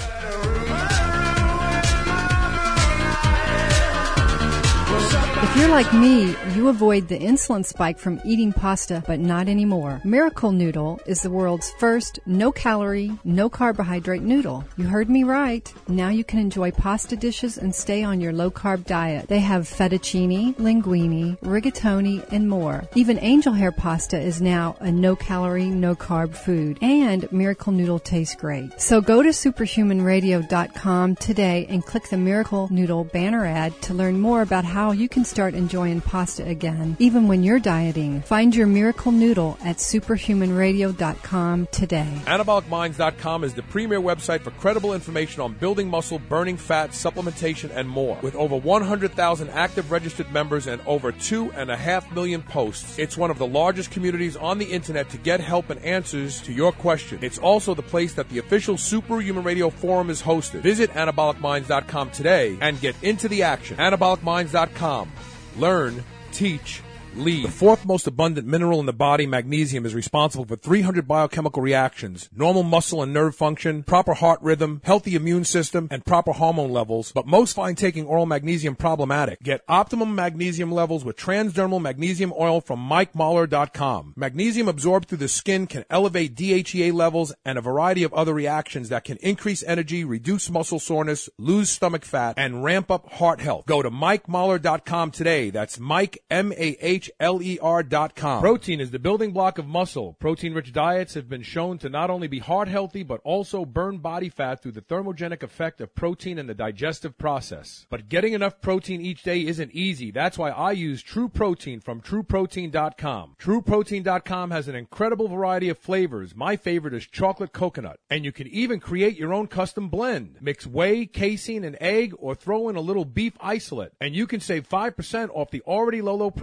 If you're like me, you avoid the insulin spike from eating pasta, but not anymore. Miracle Noodle is the world's first no-calorie, no-carbohydrate noodle. You heard me right. Now you can enjoy pasta dishes and stay on your low-carb diet. They have fettuccine, linguine, rigatoni, and more. Even angel hair pasta is now a no-calorie, no-carb food. And Miracle Noodle tastes great. So go to superhuman radio dot com today and click the Miracle Noodle banner ad to learn more about how you can start enjoying pasta again, even when you're dieting. Find your Miracle Noodle at superhuman radio dot com today. anabolic minds dot com is the premier website for credible information on building muscle, burning fat, supplementation, and more. With over one hundred thousand active registered members and over two and a half million posts, it's one of the largest communities on the internet to get help and answers to your questions. It's also the place that the official Superhuman Radio Forum is hosted. Visit anabolic minds dot com today and get into the action. anabolic minds dot com. Learn, teach, lead. The fourth most abundant mineral in the body, magnesium, is responsible for three hundred biochemical reactions, normal muscle and nerve function, proper heart rhythm, healthy immune system, and proper hormone levels. But most find taking oral magnesium problematic. Get optimum magnesium levels with transdermal magnesium oil from mike mahler dot com. Magnesium absorbed through the skin can elevate D H E A levels and a variety of other reactions that can increase energy, reduce muscle soreness, lose stomach fat, and ramp up heart health. Go to mike mahler dot com today. That's Mike, M A H L E R dot com. Protein is the building block of muscle. Protein-rich diets have been shown to not only be heart healthy, but also burn body fat through the thermogenic effect of protein in the digestive process. But getting enough protein each day isn't easy. That's why I use True Protein from true protein dot com. true protein dot com has an incredible variety of flavors. My favorite is chocolate coconut. And you can even create your own custom blend. Mix whey, casein, and egg, or throw in a little beef isolate. And you can save five percent off the already low, low price when you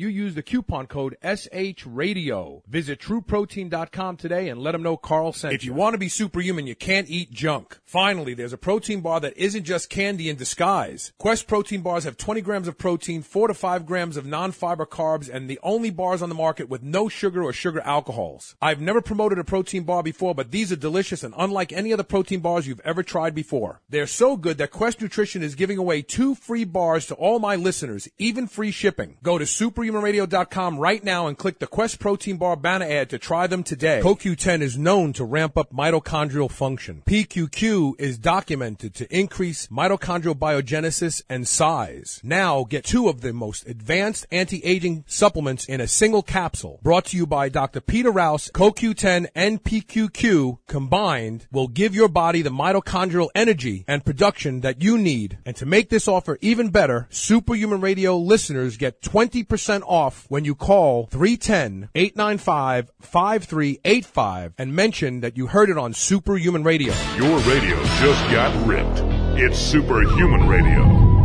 you use the coupon code S H Radio. Visit true protein dot com today and let them know Carl sent you. If you want to be superhuman, you can't eat junk. Finally, there's a protein bar that isn't just candy in disguise. Quest protein bars have twenty grams of protein, four to five grams of non-fiber carbs, and the only bars on the market with no sugar or sugar alcohols. I've never promoted a protein bar before, but these are delicious and unlike any other protein bars you've ever tried before. They're so good that Quest Nutrition is giving away two free bars to all my listeners, even free shipping. Go to superhuman radio dot com right now and click the Quest Protein Bar banner ad to try them today. Co Q ten is known to ramp up mitochondrial function. P Q Q is documented to increase mitochondrial biogenesis and size. Now get two of the most advanced anti-aging supplements in a single capsule. Brought to you by Doctor Peter Rouse. Co Q ten and P Q Q combined will give your body the mitochondrial energy and production that you need. And to make this offer even better, Superhuman Radio listeners get twenty percent off when you call three one zero, eight nine five, five three eight five and mention that you heard it on Superhuman Radio. Your radio just got ripped. It's Superhuman Radio.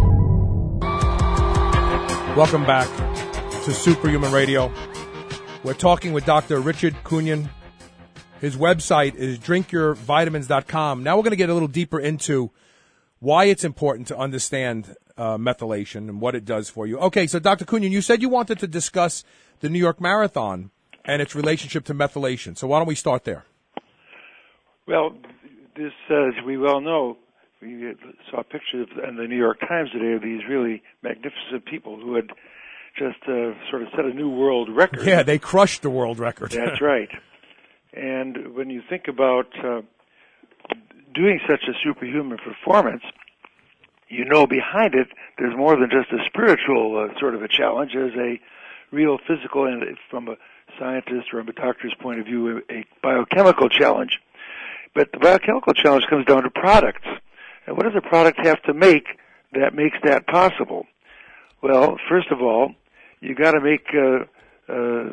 Welcome back to Superhuman Radio. We're talking with Doctor Richard Kunyon. His website is drink your vitamins dot com. Now we're going to get a little deeper into why it's important to understand uh, methylation and what it does for you. Okay, so Doctor Kunyon, you said you wanted to discuss the New York Marathon and its relationship to methylation. So why don't we start there? Well, this, uh, as we well know, we saw pictures in the New York Times today of these really magnificent people who had just uh, sort of set a new world record. Yeah, they crushed the world record. That's right. And when you think about uh, doing such a superhuman performance, you know behind it there's more than just a spiritual uh, sort of a challenge. There's a real physical and, from a scientist or a doctor's point of view, a biochemical challenge. But the biochemical challenge comes down to products. And what does a product have to make that makes that possible? Well, first of all, you got to make uh, uh,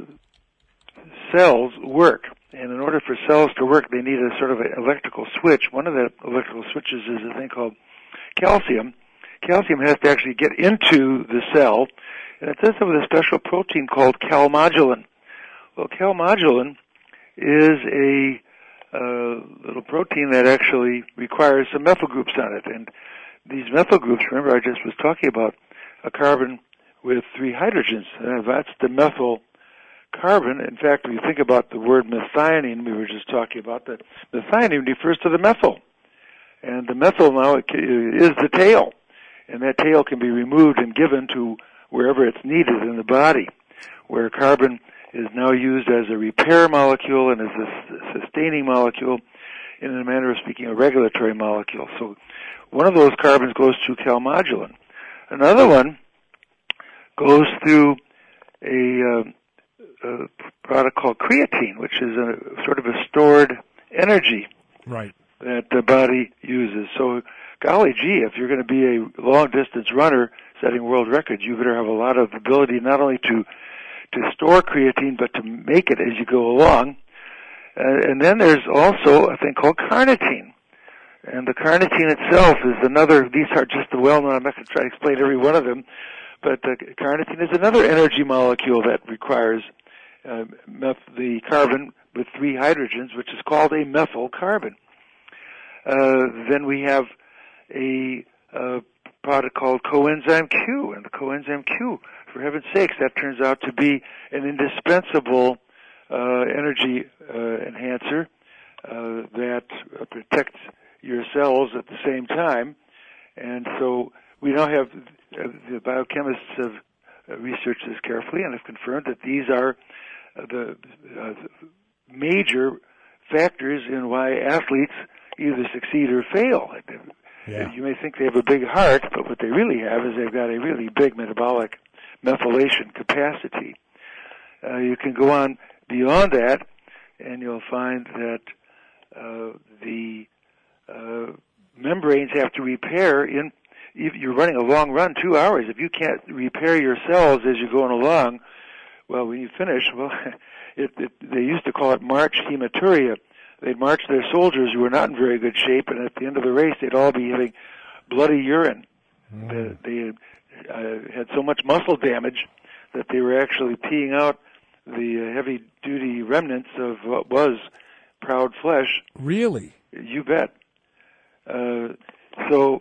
cells work. And in order for cells to work, they need a sort of an electrical switch. One of the electrical switches is a thing called calcium. Calcium has to actually get into the cell, and it does it with a special protein called calmodulin. Well, calmodulin is a uh, little protein that actually requires some methyl groups on it. And these methyl groups, remember I just was talking about a carbon with three hydrogens. Uh, that's the methyl carbon. In fact, when you think about the word methionine, we were just talking about that. Methionine refers to the methyl. And the methyl now is the tail. And that tail can be removed and given to wherever it's needed in the body, where carbon is now used as a repair molecule and as a sustaining molecule, in a manner of speaking, a regulatory molecule. So one of those carbons goes through calmodulin. Another one goes through a, uh, a product called creatine, which is a sort of a stored energy right. that the body uses. So, golly gee, if you're going to be a long-distance runner setting world records, you better have a lot of ability not only to to store creatine, but to make it as you go along. Uh, and then there's also a thing called carnitine. And the carnitine itself is another, these are just the well-known, I'm not going to try to explain every one of them, but uh, carnitine is another energy molecule that requires uh, meth- the carbon with three hydrogens, which is called a methyl carbon. Uh, then we have a uh, product called coenzyme Q, and the coenzyme Q, for heaven's sakes, that turns out to be an indispensable uh, energy uh, enhancer uh, that uh, protects your cells at the same time. And so we now have, uh, the biochemists have uh, researched this carefully and have confirmed that these are uh, the uh, major factors in why athletes either succeed or fail. Yeah. You may think they have a big heart, but what they really have is they've got a really big metabolic methylation capacity. Uh, you can go on beyond that, and you'll find that uh, the uh, membranes have to repair. In if you're running a long run, two hours. If you can't repair your cells as you're going along, well, when you finish, well, it, it, they used to call it March hematuria. They'd march their soldiers who were not in very good shape, and at the end of the race, they'd all be having bloody urine. Mm. They, they uh, had so much muscle damage that they were actually peeing out the uh, heavy-duty remnants of what was proud flesh. Really? You bet. Uh, so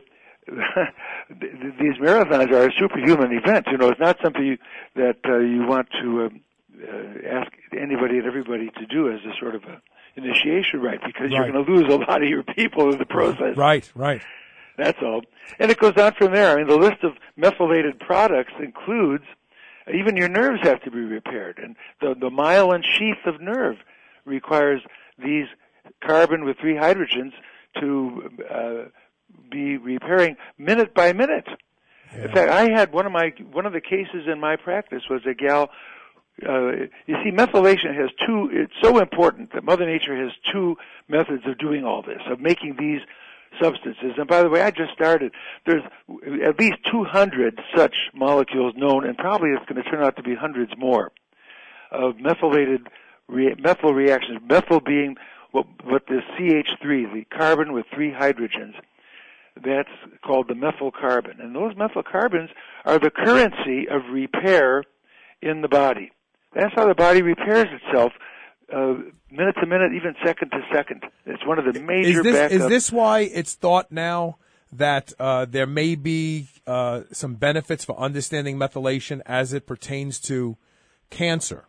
these marathons are a superhuman event. You know, it's not something you, that uh, you want to uh, uh, ask anybody and everybody to do as a sort of a initiation rite, because right. you're going to lose a lot of your people in the process. Right, right. That's all. And it goes on from there. I mean, the list of methylated products includes even your nerves have to be repaired. And the, the myelin sheath of nerve requires these carbon with three hydrogens to uh, be repairing minute by minute. Yeah. In fact, I had one of my one of the cases in my practice was a gal. Uh, you see, methylation has two. It's so important that Mother Nature has two methods of doing all this, of making these substances. And by the way, I just started. There's at least two hundred such molecules known, and probably it's going to turn out to be hundreds more of methylated re- methyl reactions. Methyl being what, what the C H three, the carbon with three hydrogens. That's called the methyl carbon. And those methyl carbons are the currency of repair in the body. That's how the body repairs itself, uh, minute to minute, even second to second. It's one of the major is this, backup. Is this why it's thought now that uh, there may be uh, some benefits for understanding methylation as it pertains to cancer?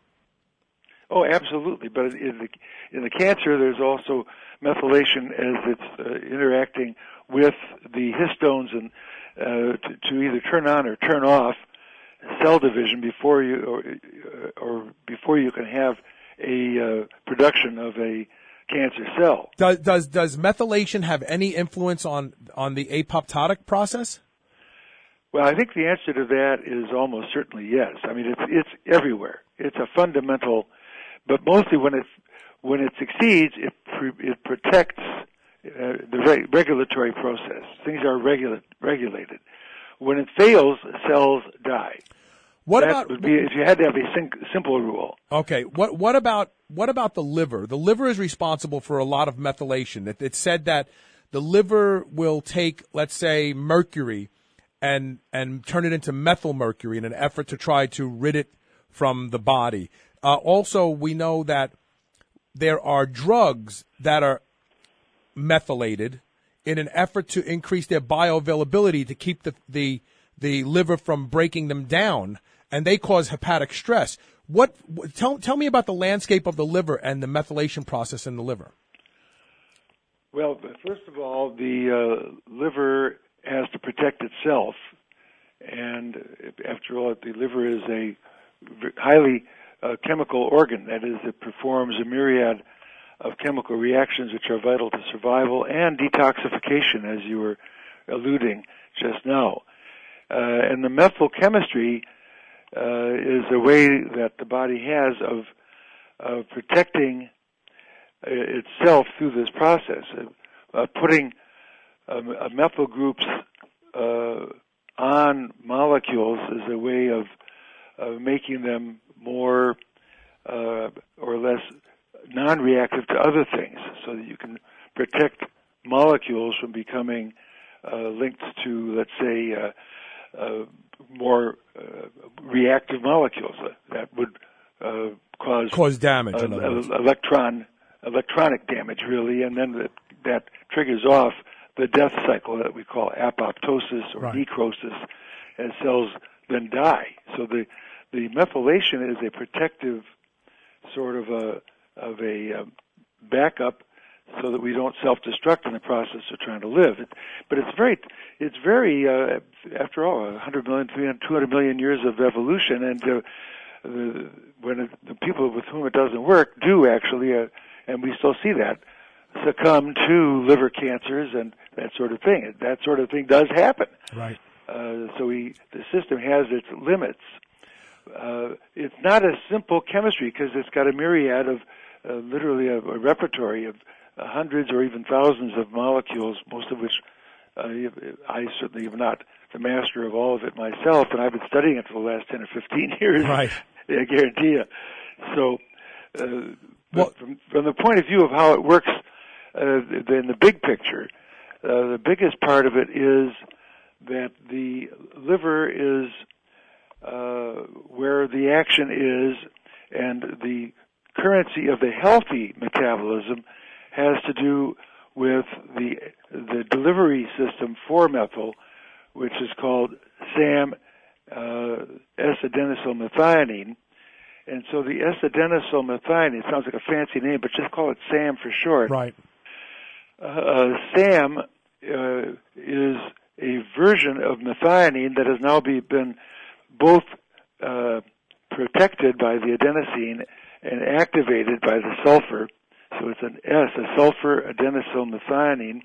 Oh, absolutely. But in the, in the cancer, there's also methylation as it's uh, interacting with the histones and uh, to, to either turn on or turn off cell division before you or, or before you can have a uh, production of a cancer cell. Does, does does methylation have any influence on on the apoptotic process? Well, I think the answer to that is almost certainly yes. I mean, it's it's everywhere. It's a fundamental, but mostly when it when it succeeds, it it protects uh, the re- regulatory process. Things are regula- regulated. When it fails, cells die. What that about would be if you had to have a sim- simple rule? Okay. What what about what about the liver? The liver is responsible for a lot of methylation. It, it's said that the liver will take, let's say, mercury, and and turn it into methyl mercury in an effort to try to rid it from the body. Uh, also, we know that there are drugs that are methylated in an effort to increase their bioavailability to keep the, the the liver from breaking them down, and they cause hepatic stress. What tell tell me about the landscape of the liver and the methylation process in the liver? Well, first of all, the uh, liver has to protect itself, and after all, the liver is a highly uh, chemical organ. That is, it performs a myriad of chemical reactions which are vital to survival and detoxification, as you were alluding just now. Uh, and the methyl chemistry uh, is a way that the body has of, of protecting uh, itself through this process, of uh, putting um, uh, methyl groups uh, on molecules is a way of, of making them more uh, or less non-reactive to other things, so that you can protect molecules from becoming uh, linked to, let's say, uh, uh, more uh, reactive molecules that would uh, cause cause damage, uh, in other words. electron electronic damage, really, and then that, that triggers off the death cycle that we call apoptosis or right. necrosis, as cells then die. So the the methylation is a protective sort of a of a uh, backup, so that we don't self-destruct in the process of trying to live. It, but it's very, it's very, uh, after all, one hundred million, two hundred million years of evolution, and uh, the, when it, the people with whom it doesn't work do actually, uh, and we still see that, succumb to liver cancers and that sort of thing. That sort of thing does happen. Right. Uh, so we, the system has its limits. Uh, it's not a simple chemistry because it's got a myriad of, uh, literally a, a repertory of uh, hundreds or even thousands of molecules, most of which uh, I certainly am not the master of all of it myself, and I've been studying it for the last ten or fifteen years. Right. I guarantee you. So, uh, well, from, from the point of view of how it works uh, in the big picture, uh, the biggest part of it is that the liver is uh, where the action is, and the currency of the healthy metabolism has to do with the the delivery system for methyl, which is called SAM, uh, S-adenosylmethionine. And so the S-adenosylmethionine, it sounds like a fancy name, but just call it SAM for short. Right. Uh, SAM uh, is a version of methionine that has now be, been both uh, protected by the adenosine and activated by the sulfur. So it's an S, a sulfur adenosylmethionine.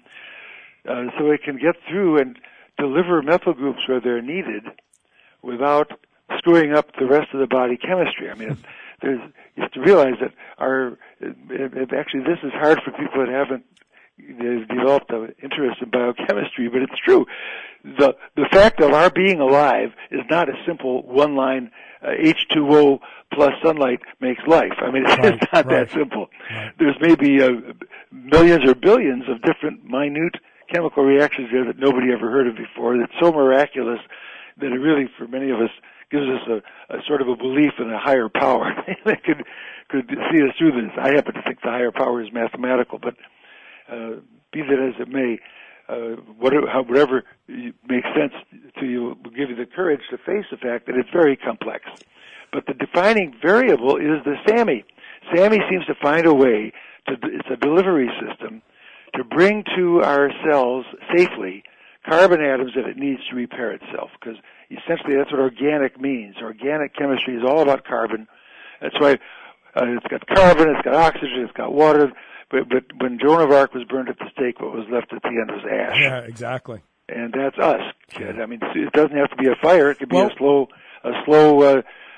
Uh, so it can get through and deliver methyl groups where they're needed without screwing up the rest of the body chemistry. I mean, there's, you have to realize that our, it, it, actually this is hard for people that haven't they've developed an interest in biochemistry, but it's true. The the fact of our being alive is not a simple one-line uh, H two O plus sunlight makes life. I mean, it's right, not right. that simple. Right. There's maybe uh, millions or billions of different minute chemical reactions there that nobody ever heard of before. That's so miraculous that it really, for many of us, gives us a, a sort of a belief in a higher power that could could see us through this. I happen to think the higher power is mathematical, but uh, be that as it may, uh, whatever, whatever makes sense to you will give you the courage to face the fact that it's very complex. But the defining variable is the SAMe. SAMe seems to find a way to, it's a delivery system, to bring to our cells safely carbon atoms that it needs to repair itself, because essentially that's what organic means. Organic chemistry is all about carbon. That's why uh, it's got carbon, it's got oxygen, it's got water. But, but when Joan of Arc was burned at the stake, what was left at the end was ash. Yeah, exactly. And that's us, kid. I mean, it doesn't have to be a fire. It could be well, a slow, a slow uh,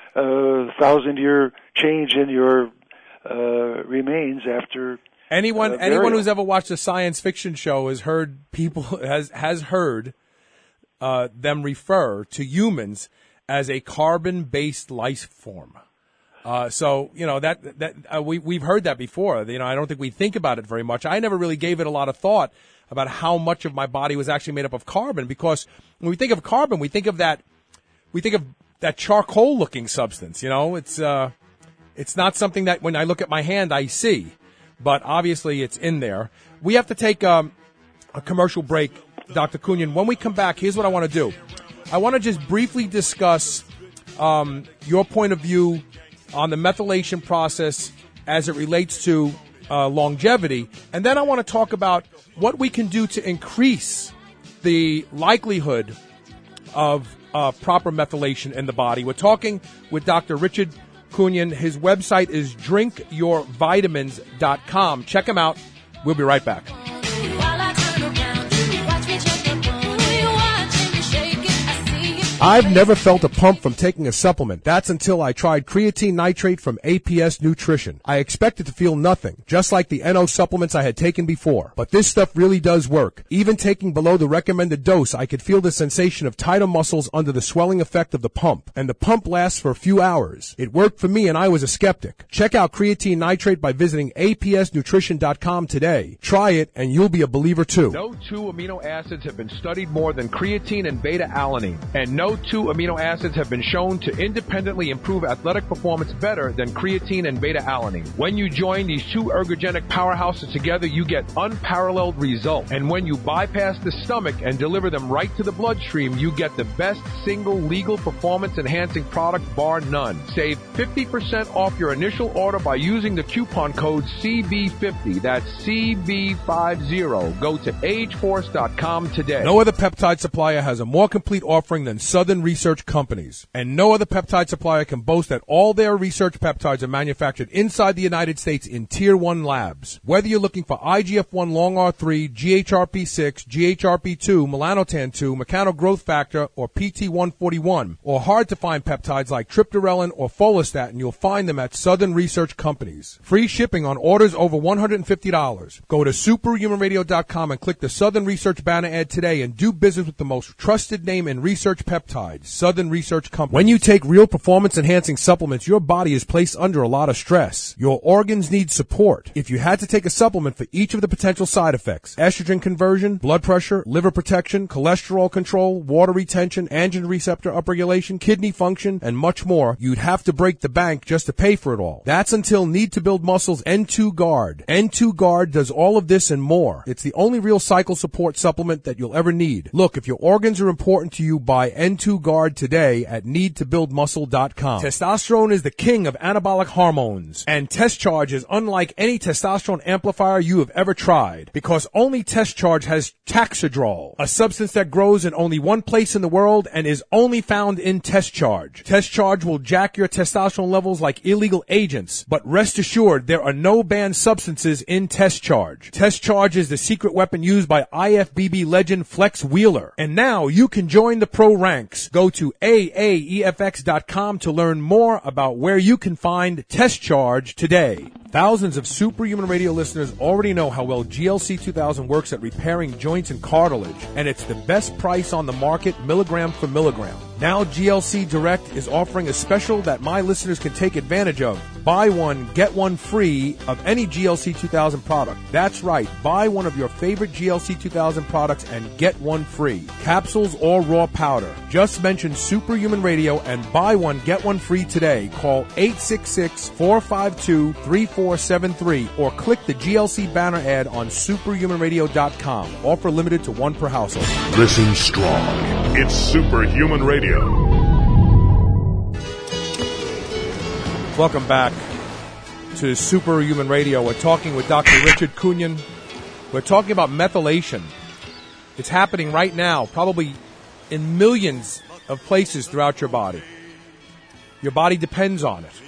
uh, thousand-year change in your uh, remains after. Anyone, uh, anyone burial. who's ever watched a science fiction show has heard people has has heard uh, them refer to humans as a carbon-based life form. Uh, so, you know, that, that, uh, we, we've heard that before. You know, I don't think we think about it very much. I never really gave it a lot of thought about how much of my body was actually made up of carbon, because when we think of carbon, we think of that, we think of that charcoal looking substance, you know, it's, uh, it's not something that when I look at my hand, I see, but obviously it's in there. We have to take, um, a commercial break, Doctor Kunyan. When we come back, here's what I want to do. I want to just briefly discuss, um, your point of view on the methylation process as it relates to uh, longevity. And then I want to talk about what we can do to increase the likelihood of uh, proper methylation in the body. We're talking with Doctor Richard Kunyan. His website is drink your vitamins dot com. Check him out. We'll be right back. I've never felt a pump from taking a supplement. That's until I tried creatine nitrate from A P S Nutrition. I expected to feel nothing, just like the N O supplements I had taken before. But this stuff really does work. Even taking below the recommended dose, I could feel the sensation of tighter muscles under the swelling effect of the pump. And the pump lasts for a few hours. It worked for me and I was a skeptic. Check out creatine nitrate by visiting A P S nutrition dot com today. Try it and you'll be a believer too. No two amino acids have been studied more than creatine and beta-alanine. And no two amino acids have been shown to independently improve athletic performance better than creatine and beta-alanine. When you join these two ergogenic powerhouses together, you get unparalleled results. And when you bypass the stomach and deliver them right to the bloodstream, you get the best single legal performance-enhancing product bar none. Save fifty percent off your initial order by using the coupon code C B fifty. That's C B fifty. Go to age force dot com today. No other peptide supplier has a more complete offering than Southern Research Companies. And no other peptide supplier can boast that all their research peptides are manufactured inside the United States in Tier one labs. Whether you're looking for I G F one long R three, G H R P six, G H R P two, melanotan two, mechano growth factor, or P T one forty-one, or hard to find peptides like triptorelin or follistatin, you'll find them at Southern Research Companies. Free shipping on orders over one hundred fifty dollars. Go to superhuman radio dot com and click the Southern Research banner ad today and do business with the most trusted name in research peptides Peptides, Southern Research Company. When you take real performance-enhancing supplements, your body is placed under a lot of stress. Your organs need support. If you had to take a supplement for each of the potential side effects, estrogen conversion, blood pressure, liver protection, cholesterol control, water retention, androgen receptor upregulation, kidney function, and much more, you'd have to break the bank just to pay for it all. That's until Need to Build Muscle's N two Guard. N two Guard does all of this and more. It's the only real cycle support supplement that you'll ever need. Look, if your organs are important to you, buy N two Guard today at need to build muscle dot com. Testosterone is the king of anabolic hormones, and Test Charge is unlike any testosterone amplifier you have ever tried, because only Test Charge has Taxidrol, a substance that grows in only one place in the world and is only found in Test Charge. Test Charge will jack your testosterone levels like illegal agents, but rest assured there are no banned substances in Test Charge. Test Charge is the secret weapon used by I F B B legend Flex Wheeler. And now you can join the pro ranks. Go to A A E F X dot com to learn more about where you can find Test Charge today. Thousands of Superhuman Radio listeners already know how well G L C two thousand works at repairing joints and cartilage, and it's the best price on the market, milligram for milligram. Now G L C Direct is offering a special that my listeners can take advantage of. Buy one, get one free of any G L C two thousand product. That's right, buy one of your favorite G L C two thousand products and get one free. Capsules or raw powder. Just mention Superhuman Radio and buy one, get one free today. Call eight six six, four five two, three four seven three or click the G L C banner ad on superhuman radio dot com. Offer limited to one per household. Listen strong. It's Superhuman Radio. Welcome back to Superhuman Radio. We're talking with Doctor Richard Kunyon. We're talking about methylation. It's happening right now, probably in millions of places throughout your body. Your body depends on it.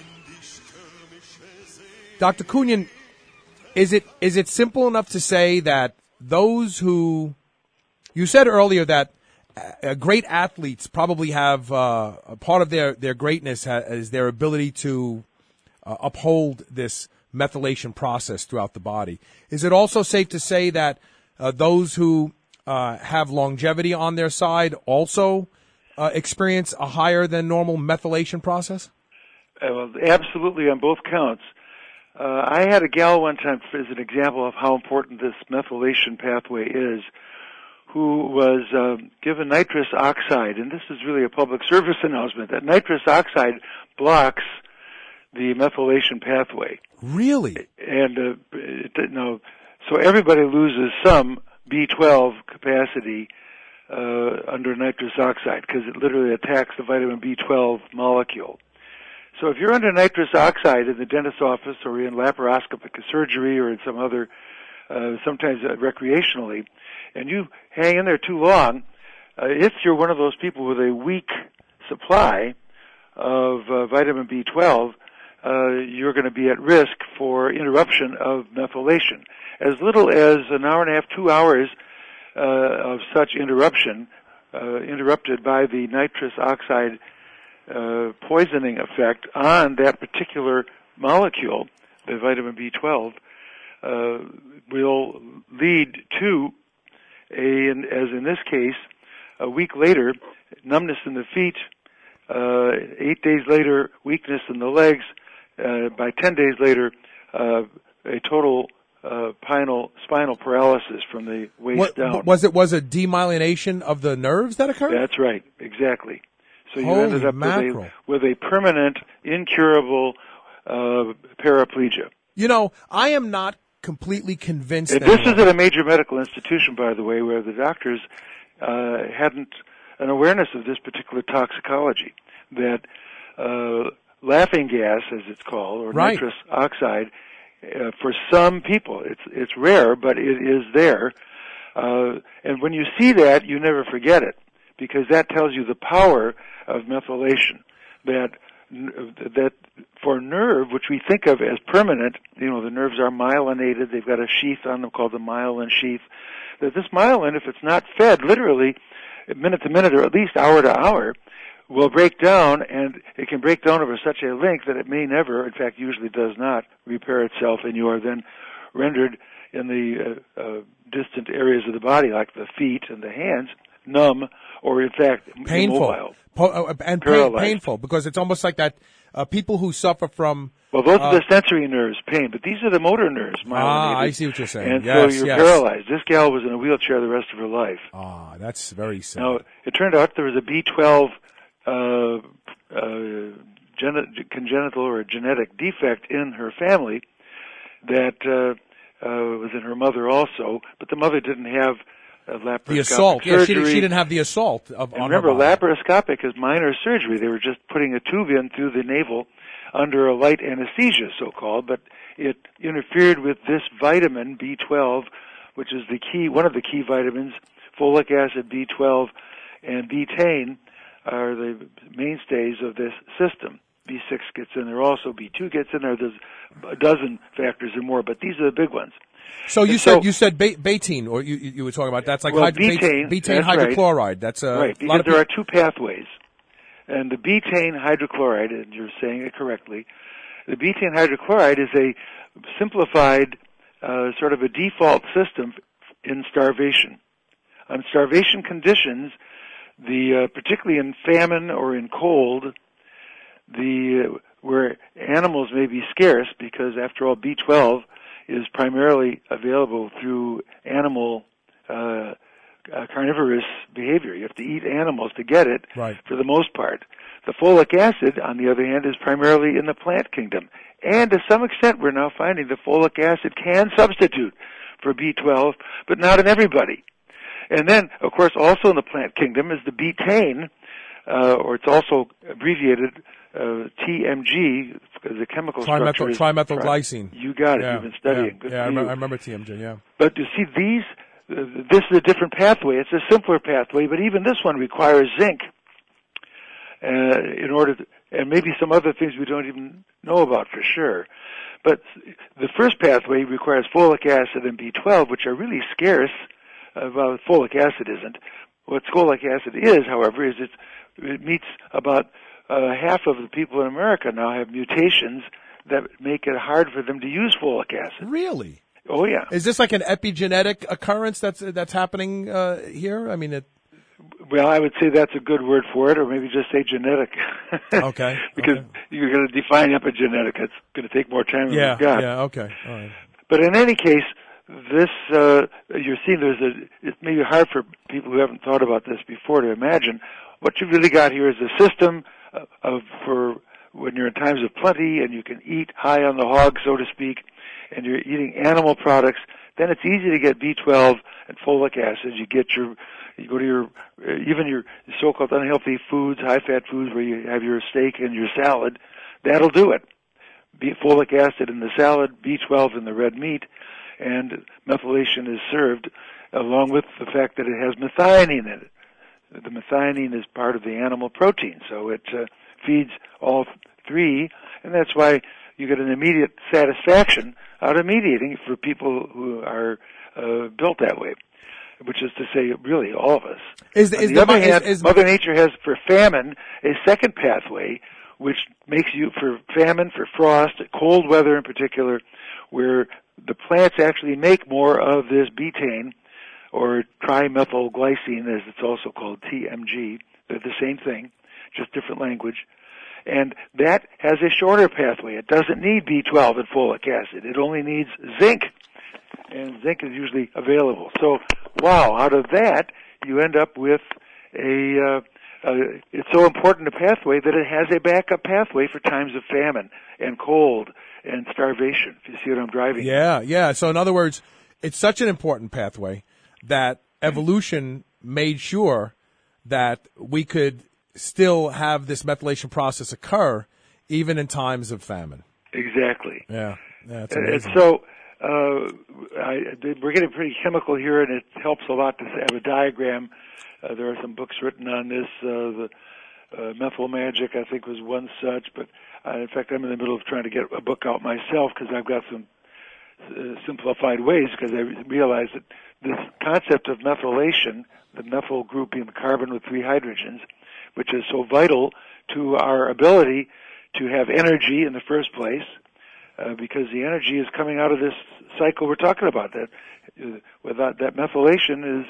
Doctor Kunyon, is it is it simple enough to say that those who, you said earlier that uh, great athletes probably have uh, a part of their, their greatness ha- is their ability to uh, uphold this methylation process throughout the body. Is it also safe to say that uh, those who uh, have longevity on their side also uh, experience a higher than normal methylation process? Uh, well, absolutely on both counts. Uh, I had a gal one time as an example of how important this methylation pathway is, who was uh, given nitrous oxide, and this is really a public service announcement, that nitrous oxide blocks the methylation pathway. Really? And, uh, it, no, so everybody loses some B twelve capacity uh, under nitrous oxide, because it literally attacks the vitamin B twelve molecule. So if you're under nitrous oxide in the dentist's office or in laparoscopic surgery or in some other, uh, sometimes uh, recreationally, and you hang in there too long, uh, if you're one of those people with a weak supply of uh, vitamin B twelve, uh, you're going to be at risk for interruption of methylation. As little as an hour and a half, two hours uh, of such interruption, uh, interrupted by the nitrous oxide Uh, poisoning effect on that particular molecule, the vitamin B twelve, uh, will lead to a, as in this case, a week later, numbness in the feet, uh, eight days later, weakness in the legs, uh, by ten days later, uh, a total uh, spinal, spinal paralysis from the waist what, down. Was it was a demyelination of the nerves that occurred? That's right, exactly. So you Holy ended up with a, with a permanent, incurable uh, paraplegia. You know, I am not completely convinced. And this is at a major medical institution, by the way, where the doctors uh, hadn't an awareness of this particular toxicology, that uh, laughing gas, as it's called, or right. nitrous oxide, uh, for some people, it's it's rare, but it is there. Uh, and when you see that, you never forget it, because that tells you the power of methylation, that that for nerve, which we think of as permanent, you know, the nerves are myelinated, they've got a sheath on them called the myelin sheath, that this myelin, if it's not fed literally minute to minute or at least hour to hour, will break down, and it can break down over such a length that it may never, in fact usually does not, repair itself, and you are then rendered in the uh, uh, distant areas of the body, like the feet and the hands, numb, or in fact painful, immobile. Po- uh, and pain, painful because it's almost like that. Uh, people who suffer from well, those uh, are the sensory nerves, pain, but these are the motor nerves. Ah, I see what you're saying. And yes, so you're yes. paralyzed. This gal was in a wheelchair the rest of her life. Ah, that's very sad. Now, it turned out there was a B twelve uh, uh, gen- congenital or genetic defect in her family that uh, uh, was in her mother also, but the mother didn't have uh, laparoscopic the assault. surgery. Yeah, she, she didn't have the assault of, and on remember, her body. laparoscopic is minor surgery. They were just putting a tube in through the navel under a light anesthesia, so-called, but it interfered with this vitamin, B twelve, which is the key, one of the key vitamins. Folic acid, B twelve, and betaine are the mainstays of this system. B six gets in there also, B two gets in there. There's a dozen factors or more, but these are the big ones. So you and said so, you said ba- betaine, or you you were talking about that's like well, hyd- betaine, betaine that's hydrochloride. Right. That's a right a lot because of there people- are two pathways, and the betaine hydrochloride, and you're saying it correctly. The betaine hydrochloride is a simplified uh, sort of a default system in starvation. On starvation conditions, the uh, particularly in famine or in cold, the uh, where animals may be scarce because after all B twelve is primarily available through animal uh, uh, carnivorous behavior. You have to eat animals to get it right. for the most part. The folic acid, on the other hand, is primarily in the plant kingdom. And to some extent, we're now finding the folic acid can substitute for B twelve, but not in everybody. And then, of course, also in the plant kingdom is the betaine, uh, or it's also abbreviated uh, T M G, because the chemical Trimethyl, structure is... trimethylglycine. You got it. Yeah, You've been studying. Yeah, Good yeah I, for remember, you. I remember T M G, yeah. But you see, these, uh, this is a different pathway. It's a simpler pathway, but even this one requires zinc uh, in order to... and maybe some other things we don't even know about for sure. But the first pathway requires folic acid and B twelve, which are really scarce. Uh, well, folic acid isn't. What folic acid is, however, is it's, it meets about uh, half of the people in America now have mutations that make it hard for them to use folic acid. Really? Oh, yeah. Is this like an epigenetic occurrence that's that's happening uh, here? I mean, it... Well, I would say that's a good word for it, or maybe just say genetic. Okay. Because okay. you're going to define epigenetic. It's going to take more time than yeah, we've got. Yeah, okay. All right. But in any case, this, uh, you're seeing there's a, it may be hard for people who haven't thought about this before to imagine. What you've really got here is a system of, of for when you're in times of plenty and you can eat high on the hog, so to speak, and you're eating animal products, then it's easy to get B twelve and folic acid. You get your, you go to your, even your so-called unhealthy foods, high-fat foods where you have your steak and your salad, that'll do it. B, folic acid in the salad, B twelve in the red meat, and methylation is served along with the fact that it has methionine in it. The methionine is part of the animal protein, so it uh, feeds all three, and that's why you get an immediate satisfaction out of meat eating for people who are uh, built that way, which is to say, really, all of us. Is, On is the, the other is, hand, is, Mother Nature has, for famine, a second pathway, which makes you, for famine, for frost, cold weather in particular, where the plants actually make more of this betaine, or trimethylglycine, as it's also called, T M G. They're the same thing, just different language. And that has a shorter pathway. It doesn't need B twelve and folic acid. It only needs zinc, and zinc is usually available. So, wow, out of that, you end up with a, uh, uh, it's so important a pathway that it has a backup pathway for times of famine and cold and starvation, if you see what I'm driving. Yeah, yeah. So in other words, it's such an important pathway that evolution made sure that we could still have this methylation process occur even in times of famine. Exactly. Yeah, yeah, it's and, amazing. and so uh, I, we're getting pretty chemical here, and it helps a lot to have a diagram. Uh, there are some books written on this. Uh, the uh, Methyl Magic, I think, was one such. But uh, in fact, I'm in the middle of trying to get a book out myself because I've got some uh, simplified ways, because I realize that this concept of methylation, the methyl group being the carbon with three hydrogens, which is so vital to our ability to have energy in the first place, uh, because the energy is coming out of this cycle we're talking about. That uh, without that methylation is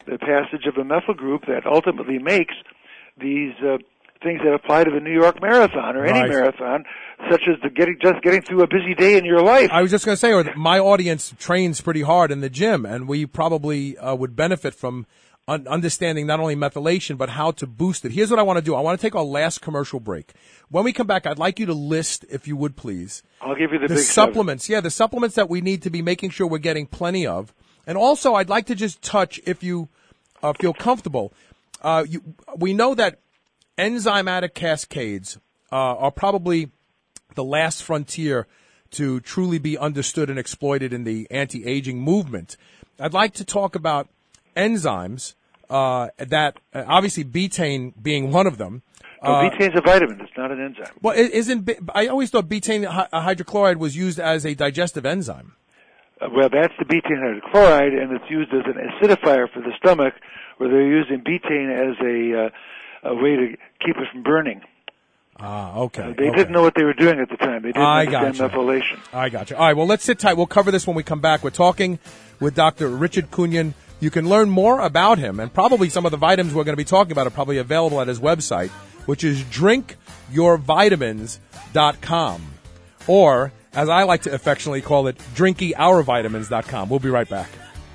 the passage of a methyl group that ultimately makes these uh, things that apply to the New York Marathon or any Right. marathon, such as the getting just getting through a busy day in your life. I was just going to say, or my audience trains pretty hard in the gym, and we probably uh, would benefit from un- understanding not only methylation, but how to boost it. Here's what I want to do. I want to take our last commercial break. When we come back, I'd like you to list, if you would please, I'll give you the, the big supplements. Yeah, the supplements that we need to be making sure we're getting plenty of. And also, I'd like to just touch, if you uh, feel comfortable, uh, you, we know that enzymatic cascades uh, are probably the last frontier to truly be understood and exploited in the anti-aging movement. I'd like to talk about enzymes uh, that, uh, obviously, betaine being one of them. No, Uh, betaine's a vitamin. It's not an enzyme. well, it isn't. I always thought betaine hy- hydrochloride was used as a digestive enzyme. Uh, well, that's the betaine hydrochloride, and it's used as an acidifier for the stomach, where they're using betaine as a, uh, a way to keep it from burning. Ah, okay. Uh, they okay. didn't know what they were doing at the time. They didn't I understand gotcha. methylation. I got you. All right, well, let's sit tight. We'll cover this when we come back. We're talking with Doctor Richard Cunyan. You can learn more about him, and probably some of the vitamins we're going to be talking about are probably available at his website, which is drink your vitamins dot com. Or, as I like to affectionately call it, drinky our vitamins dot com. We'll be right back.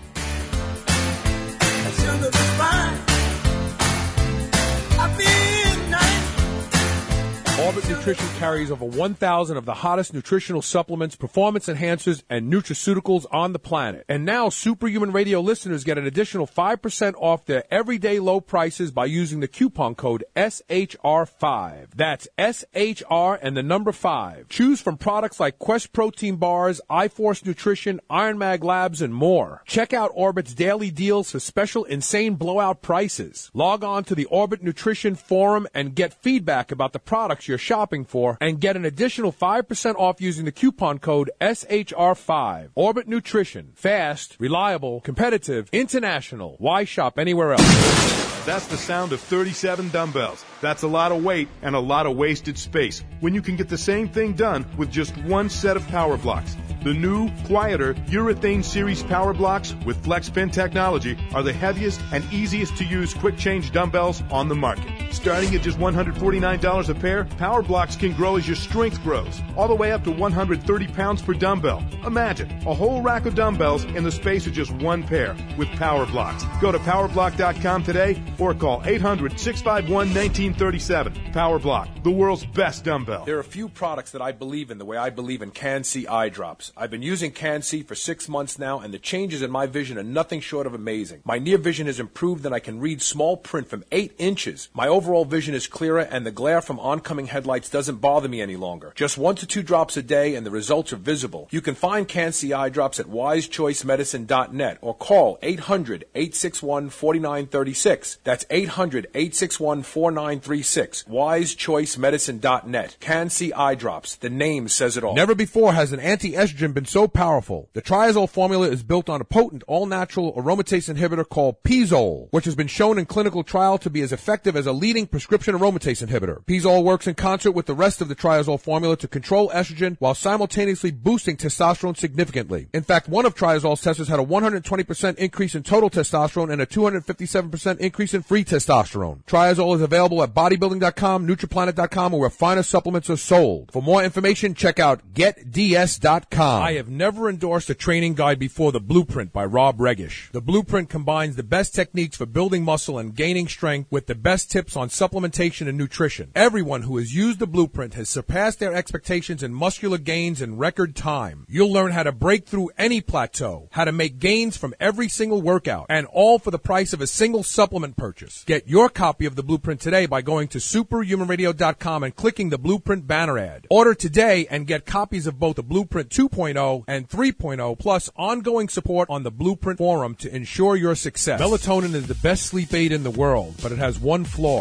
Orbit Nutrition carries over one thousand of the hottest nutritional supplements, performance enhancers, and nutraceuticals on the planet. And now Superhuman Radio listeners get an additional five percent off their everyday low prices by using the coupon code S H R five. That's S H R and the number five. Choose from products like Quest Protein Bars, iForce Nutrition, Iron Mag Labs, and more. Check out Orbit's daily deals for special insane blowout prices. Log on to the Orbit Nutrition Forum and get feedback about the products you're shopping for, and get an additional five percent off using the coupon code S H R five. Orbit Nutrition. Fast, reliable, competitive, international. Why shop anywhere else? That's the sound of thirty-seven dumbbells. That's a lot of weight and a lot of wasted space when you can get the same thing done with just one set of power blocks. The new, quieter Urethane Series power blocks with FlexPin technology are the heaviest and easiest to use quick change dumbbells on the market. Starting at just one hundred forty-nine dollars a pair, power blocks can grow as your strength grows, all the way up to one hundred thirty pounds per dumbbell. Imagine a whole rack of dumbbells in the space of just one pair with power blocks. Go to power block dot com today or call eight hundred, six five one, one nine three seven. Power Block, the world's best dumbbell. There are a few products that I believe in the way I believe in Can-C eye drops. I've been using Can-C for six months now, and the changes in my vision are nothing short of amazing. My near vision has improved, and I can read small print from eight inches. My overall vision is clearer, and the glare from oncoming headlights doesn't bother me any longer. Just one to two drops a day, and the results are visible. You can find Can-C eye drops at wise choice medicine dot net or call eight hundred, eight six one, four nine three six. That's eight hundred, eight six one, four nine three six. wise choice medicine dot net. Can-C eye drops. The name says it all. Never before has an anti-estrogen been so powerful. The Triazole formula is built on a potent, all-natural aromatase inhibitor called Pizole, which has been shown in clinical trial to be as effective as a leading prescription aromatase inhibitor. Pizole works in concert with the rest of the Triazole formula to control estrogen while simultaneously boosting testosterone significantly. In fact, one of Triazole's testers had a one hundred twenty percent increase in total testosterone and a two hundred fifty-seven percent increase in free testosterone. Triazole is available at bodybuilding dot com, nutriplanet dot com, or where finer supplements are sold. For more information, check out get d s dot com. I have never endorsed a training guide before the Blueprint by Rob Regish. The Blueprint combines the best techniques for building muscle and gaining strength with the best tips on supplementation and nutrition. Everyone who has used the Blueprint has surpassed their expectations in muscular gains in record time. You'll learn how to break through any plateau, how to make gains from every single workout, and all for the price of a single supplement purchase. Get your copy of the Blueprint today by going to superhuman radio dot com and clicking the Blueprint banner ad. Order today and get copies of both the Blueprint two point oh and three point oh, plus ongoing support on the Blueprint forum to ensure your success. Melatonin is the best sleep aid in the world, but it has one flaw.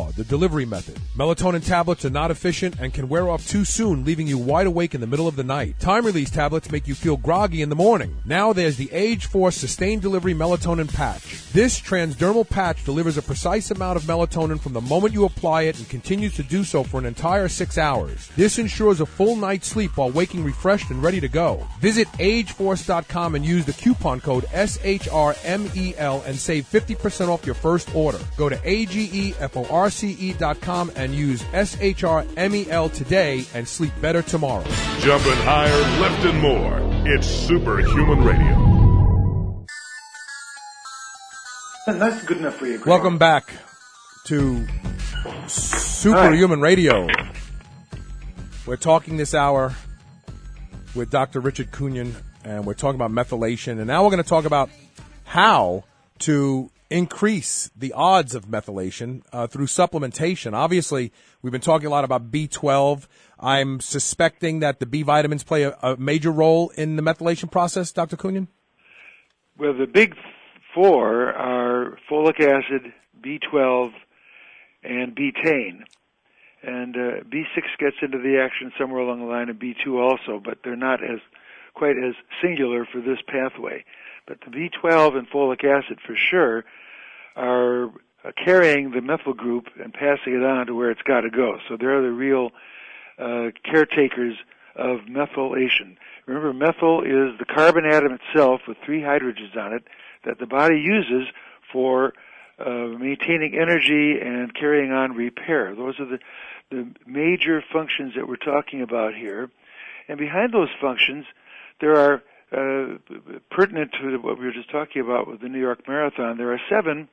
Law, the delivery method. Melatonin tablets are not efficient and can wear off too soon, leaving you wide awake in the middle of the night. Time-release tablets make you feel groggy in the morning. Now there's the Age Force Sustained Delivery Melatonin Patch. This transdermal patch delivers a precise amount of melatonin from the moment you apply it and continues to do so for an entire six hours. This ensures a full night's sleep while waking refreshed and ready to go. Visit age force dot com and use the coupon code S H R M E L and save fifty percent off your first order. Go to A G E F O R C E dot com and use S H R M E L today and sleep better tomorrow. Jumping higher, lifting more. It's Superhuman Radio. That's good enough for you, Greg. Welcome back to Superhuman Radio. We're talking this hour with Doctor Richard Cunyon, and we're talking about methylation. And now we're going to talk about how to increase the odds of methylation uh, through supplementation. Obviously, we've been talking a lot about B twelve. I'm suspecting that the B vitamins play a, a major role in the methylation process, Doctor Cunyon? Well, the big four are folic acid, B twelve, and betaine. And uh, B six gets into the action somewhere along the line of B two also, but they're not as quite as singular for this pathway. But the B twelve and folic acid for sure are uh, carrying the methyl group and passing it on to where it's got to go. So they're the real uh, caretakers of methylation. Remember, methyl is the carbon atom itself with three hydrogens on it that the body uses for uh, maintaining energy and carrying on repair. Those are the, the major functions that we're talking about here. And behind those functions, there are, uh, pertinent to what we were just talking about with the New York Marathon, there are seven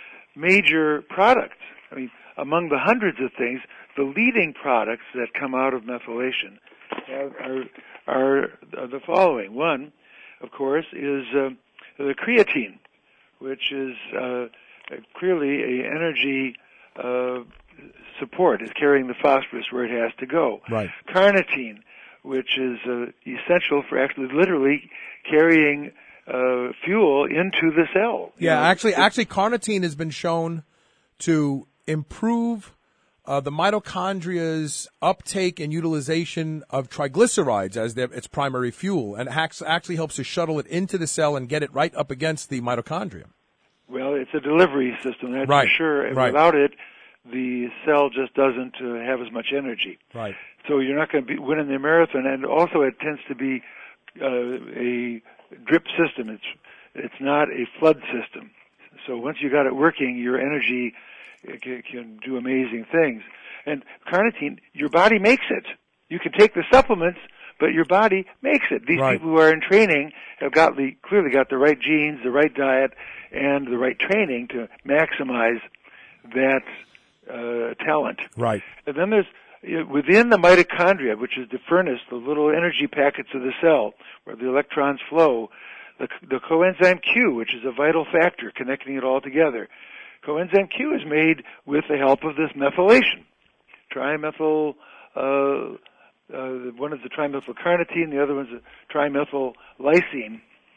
major products. I mean, among the hundreds of things, the leading products that come out of methylation are, are, are the following. One, of course, is uh, the creatine, which is uh, clearly a energy uh, support. It's carrying the phosphorus where it has to go. Right. Carnitine, which is uh, essential for actually literally carrying uh, fuel into the cell. Yeah, you know, actually, actually, carnitine has been shown to improve uh, the mitochondria's uptake and utilization of triglycerides as their, its primary fuel, and actually helps to shuttle it into the cell and get it right up against the mitochondria. Well, it's a delivery system, that's right. for sure. And right. without it, the cell just doesn't uh, have as much energy. Right. So you're not going to be winning the marathon, and also it tends to be uh, a drip system. It's it's not a flood system. So once you got it working, your energy can, can do amazing things. And carnitine, your body makes it. You can take the supplements, but your body makes it. These right. people who are in training have got the clearly got the right genes, the right diet, and the right training to maximize that uh, talent. Right. And then there's within the mitochondria, which is the furnace, the little energy packets of the cell where the electrons flow, the, the coenzyme Q, which is a vital factor connecting it all together. Coenzyme Q is made with the help of this methylation. Trimethyl, uh, uh, one is the trimethylcarnitine, the other one's a trimethyl lysine.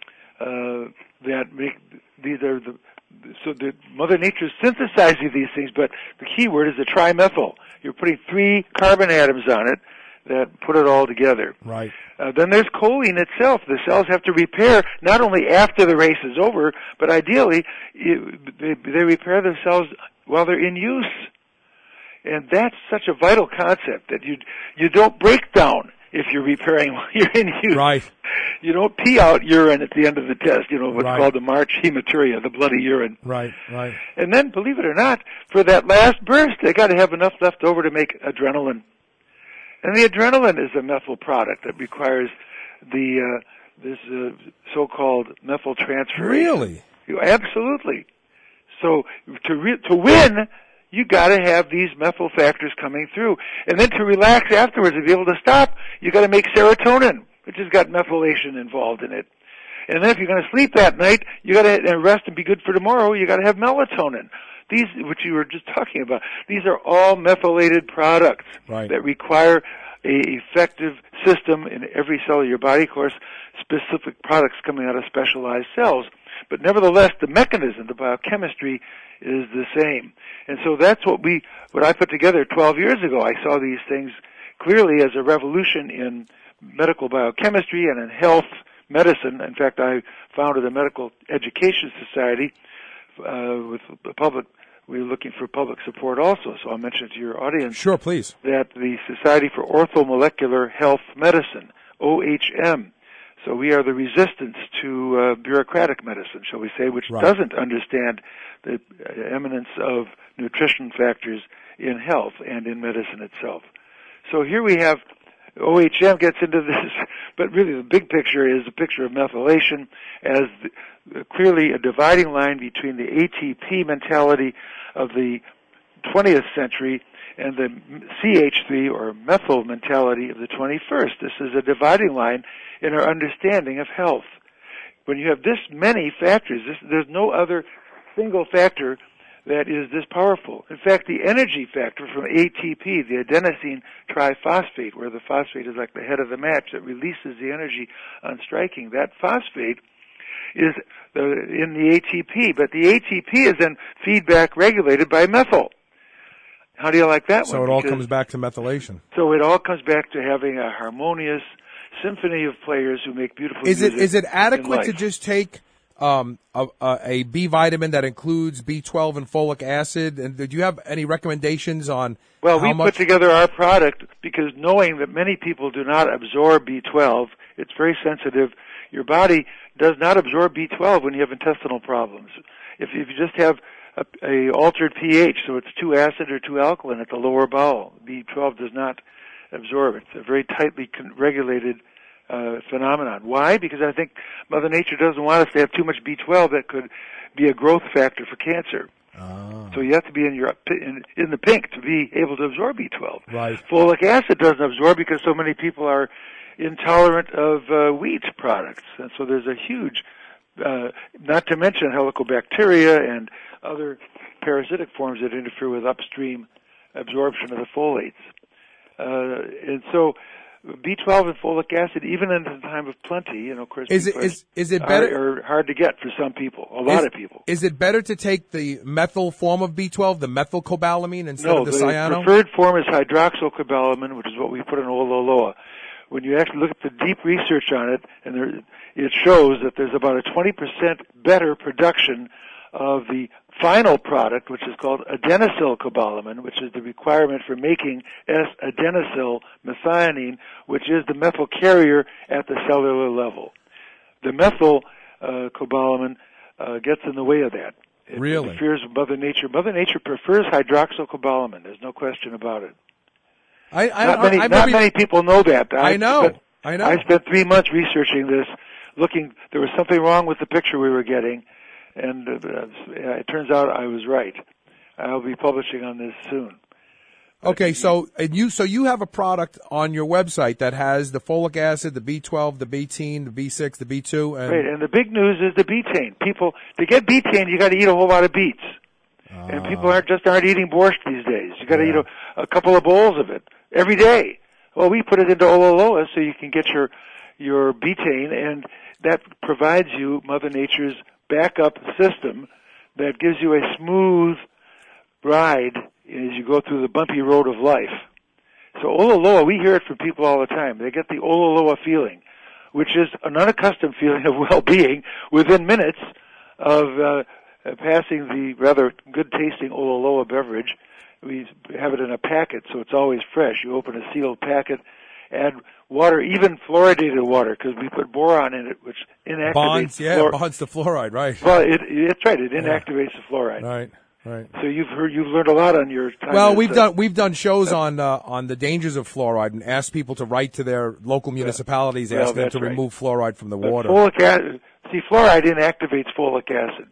Uh, that make, these are the, so the Mother Nature is synthesizing these things, but the key word is the trimethyl. You're putting three carbon atoms on it that put it all together. Right. Uh, then there's choline itself. The cells have to repair not only after the race is over, but ideally you, they, they repair themselves while they're in use. And that's such a vital concept that you you don't break down if you're repairing while you're in use. Right. You don't pee out urine at the end of the test, you know, what's right. called the March hematuria, the bloody urine. Right, right. And then, believe it or not, for that last burst, they got to have enough left over to make adrenaline. And the adrenaline is a methyl product that requires the uh, this uh, so-called methyltransferase. Really? Absolutely. So to re- to win, you got to have these methyl factors coming through, and then to relax afterwards and be able to stop, you got to make serotonin, which has got methylation involved in it. And then if you're going to sleep that night, you got to rest and be good for tomorrow. You got to have melatonin. These, which you were just talking about, these are all methylated products right. that require a effective system in every cell of your body. Of course, specific products coming out of specialized cells. But nevertheless, the mechanism, the biochemistry, is the same. And so that's what we, what I put together twelve years ago. I saw these things clearly as a revolution in medical biochemistry and in health medicine. In fact, I founded a medical education society uh, with the public. We were looking for public support also, so I'll mention to your audience. Sure, please. That the Society for Orthomolecular Health Medicine, O H M. So we are the resistance to uh, bureaucratic medicine, shall we say, which right. doesn't understand the eminence of nutrition factors in health and in medicine itself. So here we have O H M gets into this, but really the big picture is a picture of methylation as the, uh, clearly a dividing line between the A T P mentality of the twentieth century and the C H three or methyl mentality of the twenty-first. This is a dividing line in our understanding of health. When you have this many factors, this, there's no other single factor that is this powerful. In fact, the energy factor from A T P, the adenosine triphosphate, where the phosphate is like the head of the match that releases the energy on striking, that phosphate is the, in the A T P, but the A T P is then feedback regulated by methyl. How do you like that so one? So it all because, comes back to methylation. So it all comes back to having a harmonious symphony of players who make beautiful is music. It, is it adequate to life. just take um, a, a, a B vitamin that includes B twelve and folic acid? And do you have any recommendations on Well, how we much? put together our product because knowing that many people do not absorb B twelve, it's very sensitive. Your body does not absorb B twelve when you have intestinal problems. If, if you just have a, a altered pH, so it's too acid or too alkaline at the lower bowel, B twelve does not absorb. It's a very tightly con- regulated uh, phenomenon. Why? Because I think Mother Nature doesn't want us to have too much B twelve that could be a growth factor for cancer. Oh. So you have to be in your in, in the pink to be able to absorb B twelve. Right. Folic acid doesn't absorb because so many people are intolerant of uh, wheat products, and so there's a huge, uh, not to mention helicobacteria and other parasitic forms that interfere with upstream absorption of the folates. Uh, and so B twelve and folic acid, even in the time of plenty, you know, of course, is it is is it better are, are hard to get for some people, a lot is, of people. Is it better to take the methyl form of B twelve, the methylcobalamin, instead no, of the, the cyano? No, the preferred form is hydroxycobalamin, which is what we put in Ololoa. When you actually look at the deep research on it, and there, it shows that there's about a twenty percent better production of the final product, which is called adenosylcobalamin, which is the requirement for making S-adenosyl methionine, which is the methyl carrier at the cellular level. The methyl uh, cobalamin uh, gets in the way of that. It really? interferes with Mother Nature. Mother Nature prefers hydroxycobalamin. There's no question about it. I, I, not many, I, I not maybe, many people know that. I, I know. Spent, I know. I spent three months researching this, looking. There was something wrong with the picture we were getting, and uh, it turns out I was right. I'll be publishing on this soon. Okay, so and you so you have a product on your website that has the folic acid, the B twelve, the betaine, the B six, the B two, and right. And the big news is the betaine. People to get betaine, you got to eat a whole lot of beets, uh, and people aren't just aren't eating borscht these days. You got to yeah. eat a, a couple of bowls of it every day. Well, we put it into Ololoa so you can get your your betaine, and that provides you Mother Nature's backup system that gives you a smooth ride as you go through the bumpy road of life. So Ololoa, we hear it from people all the time. They get the Ololoa feeling, which is an unaccustomed feeling of well-being within minutes of uh, passing the rather good-tasting Ololoa beverage. We have it in a packet, so it's always fresh. You open a sealed packet, add water, even fluoridated water, because we put boron in it, which inactivates bonds. Yeah, fluor- bonds to fluoride, right? Well, it, it's right. It inactivates yeah. the fluoride. Right. Right. So you've heard, you've learned a lot on your time. Well, we've uh, done we've done shows on uh, on the dangers of fluoride and asked people to write to their local municipalities, well, asking them to right. remove fluoride from the but water. Folic acid, see, fluoride inactivates folic acid.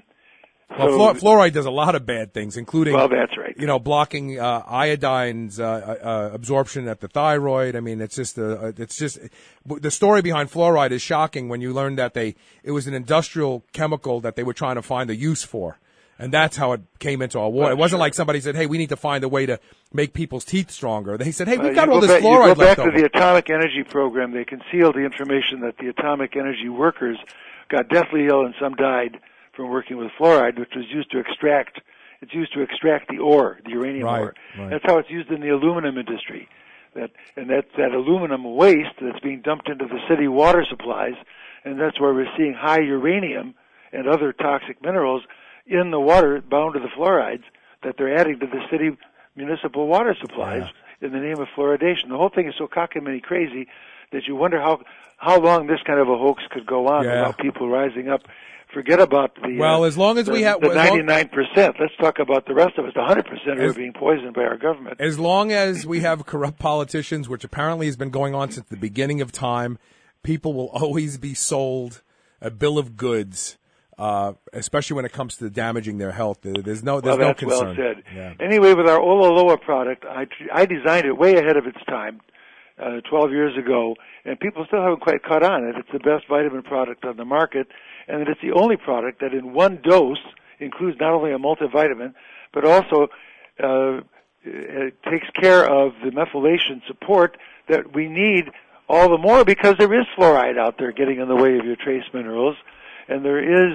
Well, so, fluor- fluoride does a lot of bad things, including well, that's right. You know, blocking uh, iodine's uh, uh, absorption at the thyroid. I mean, it's just a, it's just the story behind fluoride is shocking when you learn that they it was an industrial chemical that they were trying to find a use for. And that's how it came into our water. Well, it wasn't sure. like somebody said, hey, we need to find a way to make people's teeth stronger. They said, hey, we've Uh, got you all go this back, fluoride You go back left over. to the Atomic Energy Program. They concealed the information that the atomic energy workers got deathly ill and some died from working with fluoride, which was used to extract. It's used to extract the ore, the uranium Right, ore. right. That's how it's used in the aluminum industry. That and that that aluminum waste that's being dumped into the city water supplies, and that's where we're seeing high uranium and other toxic minerals in the water bound to the fluorides that they're adding to the city municipal water supplies in the name of fluoridation. The whole thing is so cockamamie crazy that you wonder how how long this kind of a hoax could go on Yeah. without people rising up. Forget about the Well, uh, as long as the, we have the as long- ninety-nine percent. Let's talk about the rest of us. The one hundred percent who As- are being poisoned by our government. As long as we have corrupt politicians, which apparently has been going on since the beginning of time, people will always be sold a bill of goods, uh, especially when it comes to damaging their health. There- There's no, there's well, no that's concern. well said. Yeah. Anyway, with our Olaloa product, I, I designed it way ahead of its time, uh, twelve years ago, and people still haven't quite caught on it. It's the best vitamin product on the market, and it's the only product that in one dose includes not only a multivitamin, but also uh, it takes care of the methylation support that we need all the more because there is fluoride out there getting in the way of your trace minerals, and there is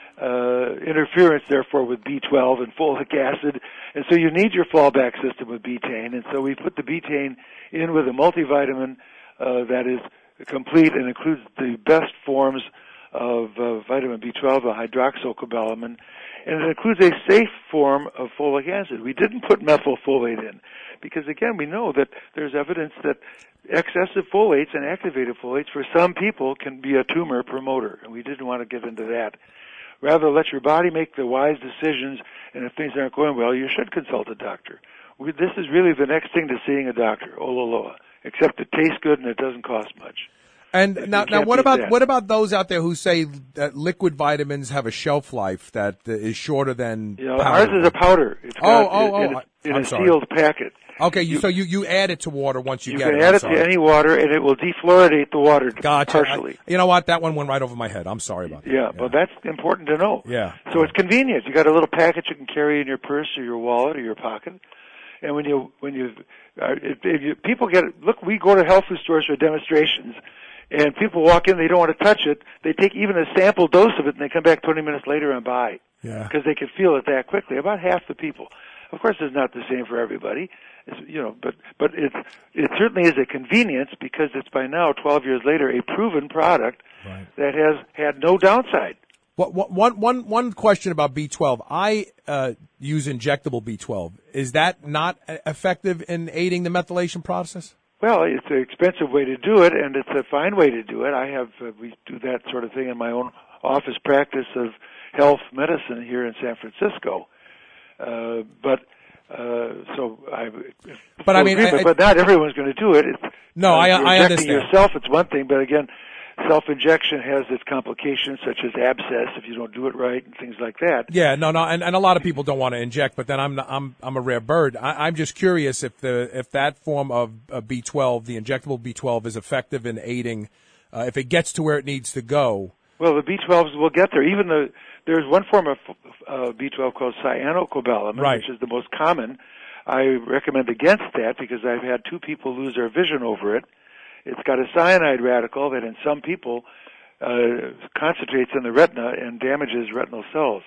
uh, interference, therefore, with B twelve and folic acid, and so you need your fallback system with betaine, and so we put the betaine in with a multivitamin uh, that is complete and includes the best forms of uh, vitamin B twelve, the hydroxycobalamin, and it includes a safe form of folic acid. We didn't put methylfolate in because, again, we know that there's evidence that excessive folates and activated folates for some people can be a tumor promoter, and we didn't want to get into that. Rather, let your body make the wise decisions, and if things aren't going well, you should consult a doctor. We, this is really the next thing to seeing a doctor, Olaloa, except it tastes good and it doesn't cost much. And You now, now, can't what beat about that. what about those out there who say that liquid vitamins have a shelf life that uh, is shorter than You know, powder? ours is a powder. It's Oh, got, oh, oh, in, I- in I'm a sorry. sealed packet. Okay, you, You- so you, you add it to water once you, You get can it. add I'm it sorry. to any water, and it will defluoridate the water Gotcha. partially. I- you know what? That one went right over my head. I'm sorry about that. Yeah, well, that's important to know. Yeah. So it's convenient. You got a little package you can carry in your purse or your wallet or your pocket, and when you when you, uh, if, if you people get it, look, we go to health food stores for demonstrations, and people walk in, they don't want to touch it. They take even a sample dose of it, and they come back twenty minutes later and buy Yeah. because they can feel it that quickly. About half the people. Of course, it's not the same for everybody. It's, you know, but but it's it certainly is a convenience because it's by now twelve years later a proven product Right. that has had no downside. What, what, one, one, one question about B twelve. I uh, use injectable B twelve. Is that not uh, effective in aiding the methylation process? Well, it's an expensive way to do it, and it's a fine way to do it. I have uh, we do that sort of thing in my own office practice of health medicine here in San Francisco. Uh, but uh, so I. But I mean, agree, I- I- but not everyone's going to do it. It's, No, uh, I- you're I injecting understand. yourself. It's one thing, but again, self-injection has its complications, such as abscess if you don't do it right and things like that. Yeah, no, no, and, and a lot of people don't want to inject, but then I'm I'm I'm a rare bird. I, I'm just curious if the if that form of uh, B twelve, the injectable B twelve, is effective in aiding, uh, if it gets to where it needs to go. Well, the B twelves will get there. Even the there's one form of uh, B twelve called cyanocobalamin, Right. which is the most common. I recommend against that because I've had two people lose their vision over it. It's got a cyanide radical that in some people uh, concentrates in the retina and damages retinal cells.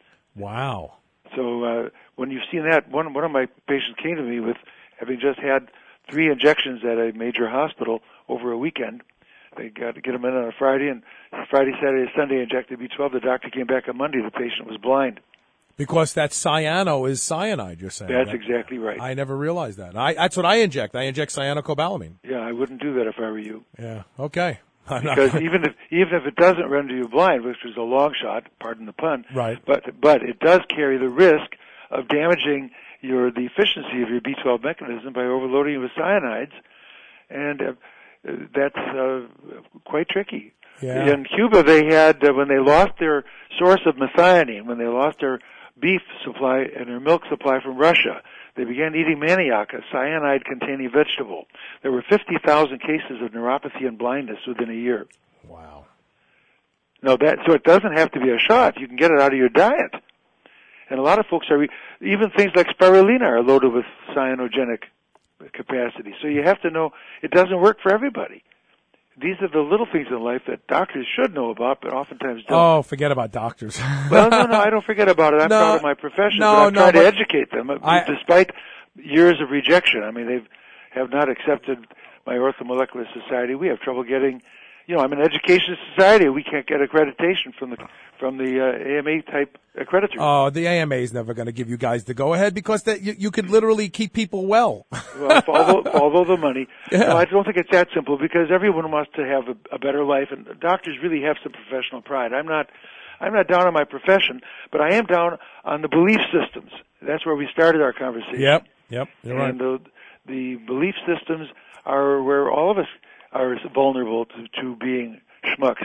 Wow. So uh, when you've seen that, one one of my patients came to me with having just had three injections at a major hospital over a weekend. They got to get him in on a Friday, and Friday, Saturday, Sunday injected B twelve. The doctor came back on Monday. The patient was blind. Because that cyano is cyanide, you're saying. That's That- exactly right. I never realized that. I, that's what I inject. I inject cyanocobalamin. Yeah, I wouldn't do that if I were you. Yeah. Okay. I'm not- Because even if even if it doesn't render you blind, which is a long shot, pardon the pun, Right. but but it does carry the risk of damaging your the efficiency of your B twelve mechanism by overloading it with cyanides, and uh, that's uh, quite tricky. Yeah. In Cuba, they had uh, when they lost their source of methionine, when they lost their beef supply and their milk supply from Russia, they began eating manioc, a cyanide-containing vegetable. There were fifty thousand cases of neuropathy and blindness within a year. Wow. No, that so it doesn't have to be a shot. You can get it out of your diet. And a lot of folks are, even things like spirulina are loaded with cyanogenic capacity. So you have to know it doesn't work for everybody. These are the little things in life that doctors should know about, but oftentimes don't. Oh, forget about doctors. Well, no, no, I don't forget about it. I'm No, proud of my profession, no, but I'm no, trying to but educate them, I- despite years of rejection. I mean, they have not accepted my Orthomolecular Society. We have trouble getting, you know, I'm an education society. We can't get accreditation from the from the uh, A M A type accreditors. Oh, the A M A is never going to give you guys the go-ahead because that you, you could literally keep people well. Well, follow, follow the money. Yeah. No, I don't think it's that simple because everyone wants to have a, a better life, and doctors really have some professional pride. I'm not, I'm not down on my profession, but I am down on the belief systems. That's where we started our conversation. Yep, yep, you're right. And the, the belief systems are where all of us are vulnerable to, to being schmucks.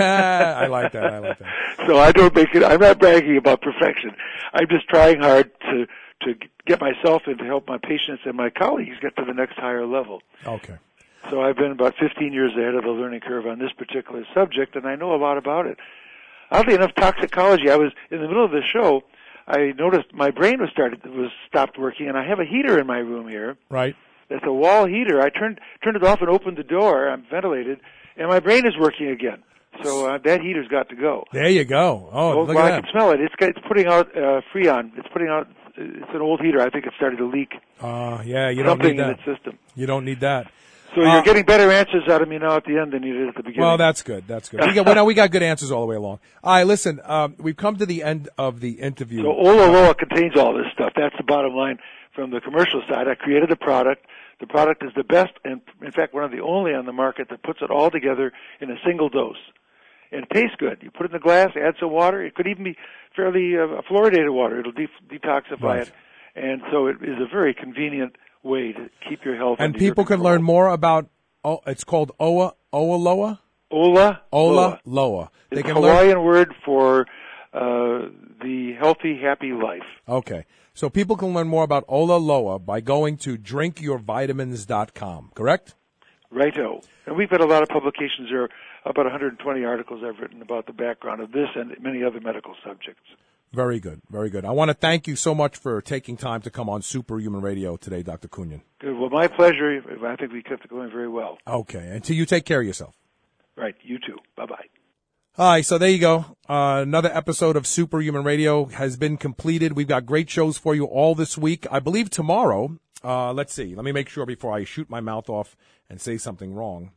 I like that. I like that. So I don't make it. I'm not bragging about perfection. I'm just trying hard to to get myself and to help my patients and my colleagues get to the next higher level. Okay. So I've been about fifteen years ahead of the learning curve on this particular subject, and I know a lot about it. Oddly enough, toxicology. I was in the middle of the show. I noticed my brain was started was stopped working, and I have a heater in my room here. Right. It's a wall heater. I turned turned it off and opened the door. I'm ventilated, and my brain is working again. So uh, that heater's got to go. There you go. Oh, Well, look well, at I that. can smell it. It's got, it's putting out uh, Freon. It's putting out. It's an old heater. I think it started to leak Uh, yeah, you don't something need in that. its system. You don't need that. So Uh, you're getting better answers out of me now at the end than you did at the beginning. Well, that's good. That's good. We got, well, no, we got good answers all the way along. All right, listen, um, we've come to the end of the interview. So Olaloa contains all this stuff. That's the bottom line from the commercial side. I created a product. The product is the best, and in fact, one of the only on the market that puts it all together in a single dose. And it tastes good. You put it in the glass, add some water. It could even be fairly uh, fluoridated water. It'll de- detoxify Right. it. And so it is a very convenient way to keep your health and under your people can control. learn more about, oh, it's called Oa, Olaloa? Ola Ola Loa. They It's can a learn. Hawaiian word for uh, the healthy, happy life. Okay. So people can learn more about Ola Loa by going to drink your vitamins dot com, correct? Righto. And we've got a lot of publications there, about one hundred twenty articles I've written about the background of this and many other medical subjects. Very good. Very good. I want to thank you so much for taking time to come on Superhuman Radio today, Doctor Kunyan. Good. Well, my pleasure. I think we kept it going very well. Okay. Until you take care of yourself. Right. You too. Bye-bye. All right, so there you go. Uh, another episode of Superhuman Radio has been completed. We've got great shows for you all this week. I believe tomorrow, uh, let's see, let me make sure before I shoot my mouth off and say something wrong.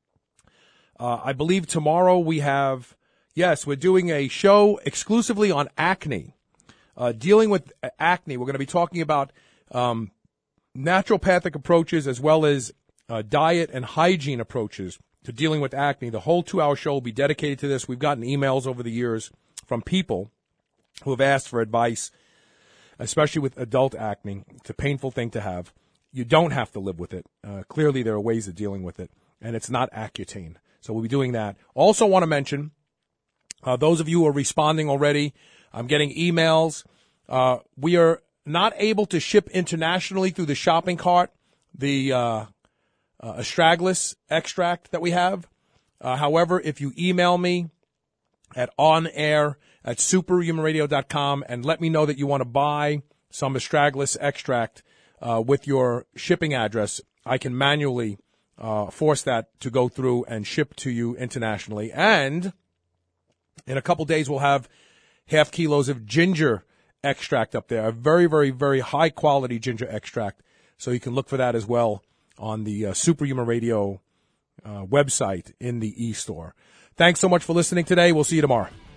Uh, I believe tomorrow we have, yes, we're doing a show exclusively on acne, uh, dealing with acne. We're going to be talking about um, naturopathic approaches as well as uh, diet and hygiene approaches to dealing with acne. The whole two-hour show will be dedicated to this. We've gotten emails over the years from people who have asked for advice, especially with adult acne. It's a painful thing to have. You don't have to live with it. Uh, clearly, there are ways of dealing with it, and it's not Accutane. So we'll be doing that. Also want to mention, uh, those of you who are responding already, I'm getting emails. Uh, we are not able to ship internationally through the shopping cart. The uh Uh, astragalus extract that we have. Uh, however, if you email me at onair at superhuman radio dot com and let me know that you want to buy some astragalus extract uh, with your shipping address, I can manually uh, force that to go through and ship to you internationally. And in a couple days, we'll have half kilos of ginger extract up there, a very, very, very high quality ginger extract. So you can look for that as well on the uh, Superhuman Radio uh, website in the e-store. Thanks so much for listening today. We'll see you tomorrow.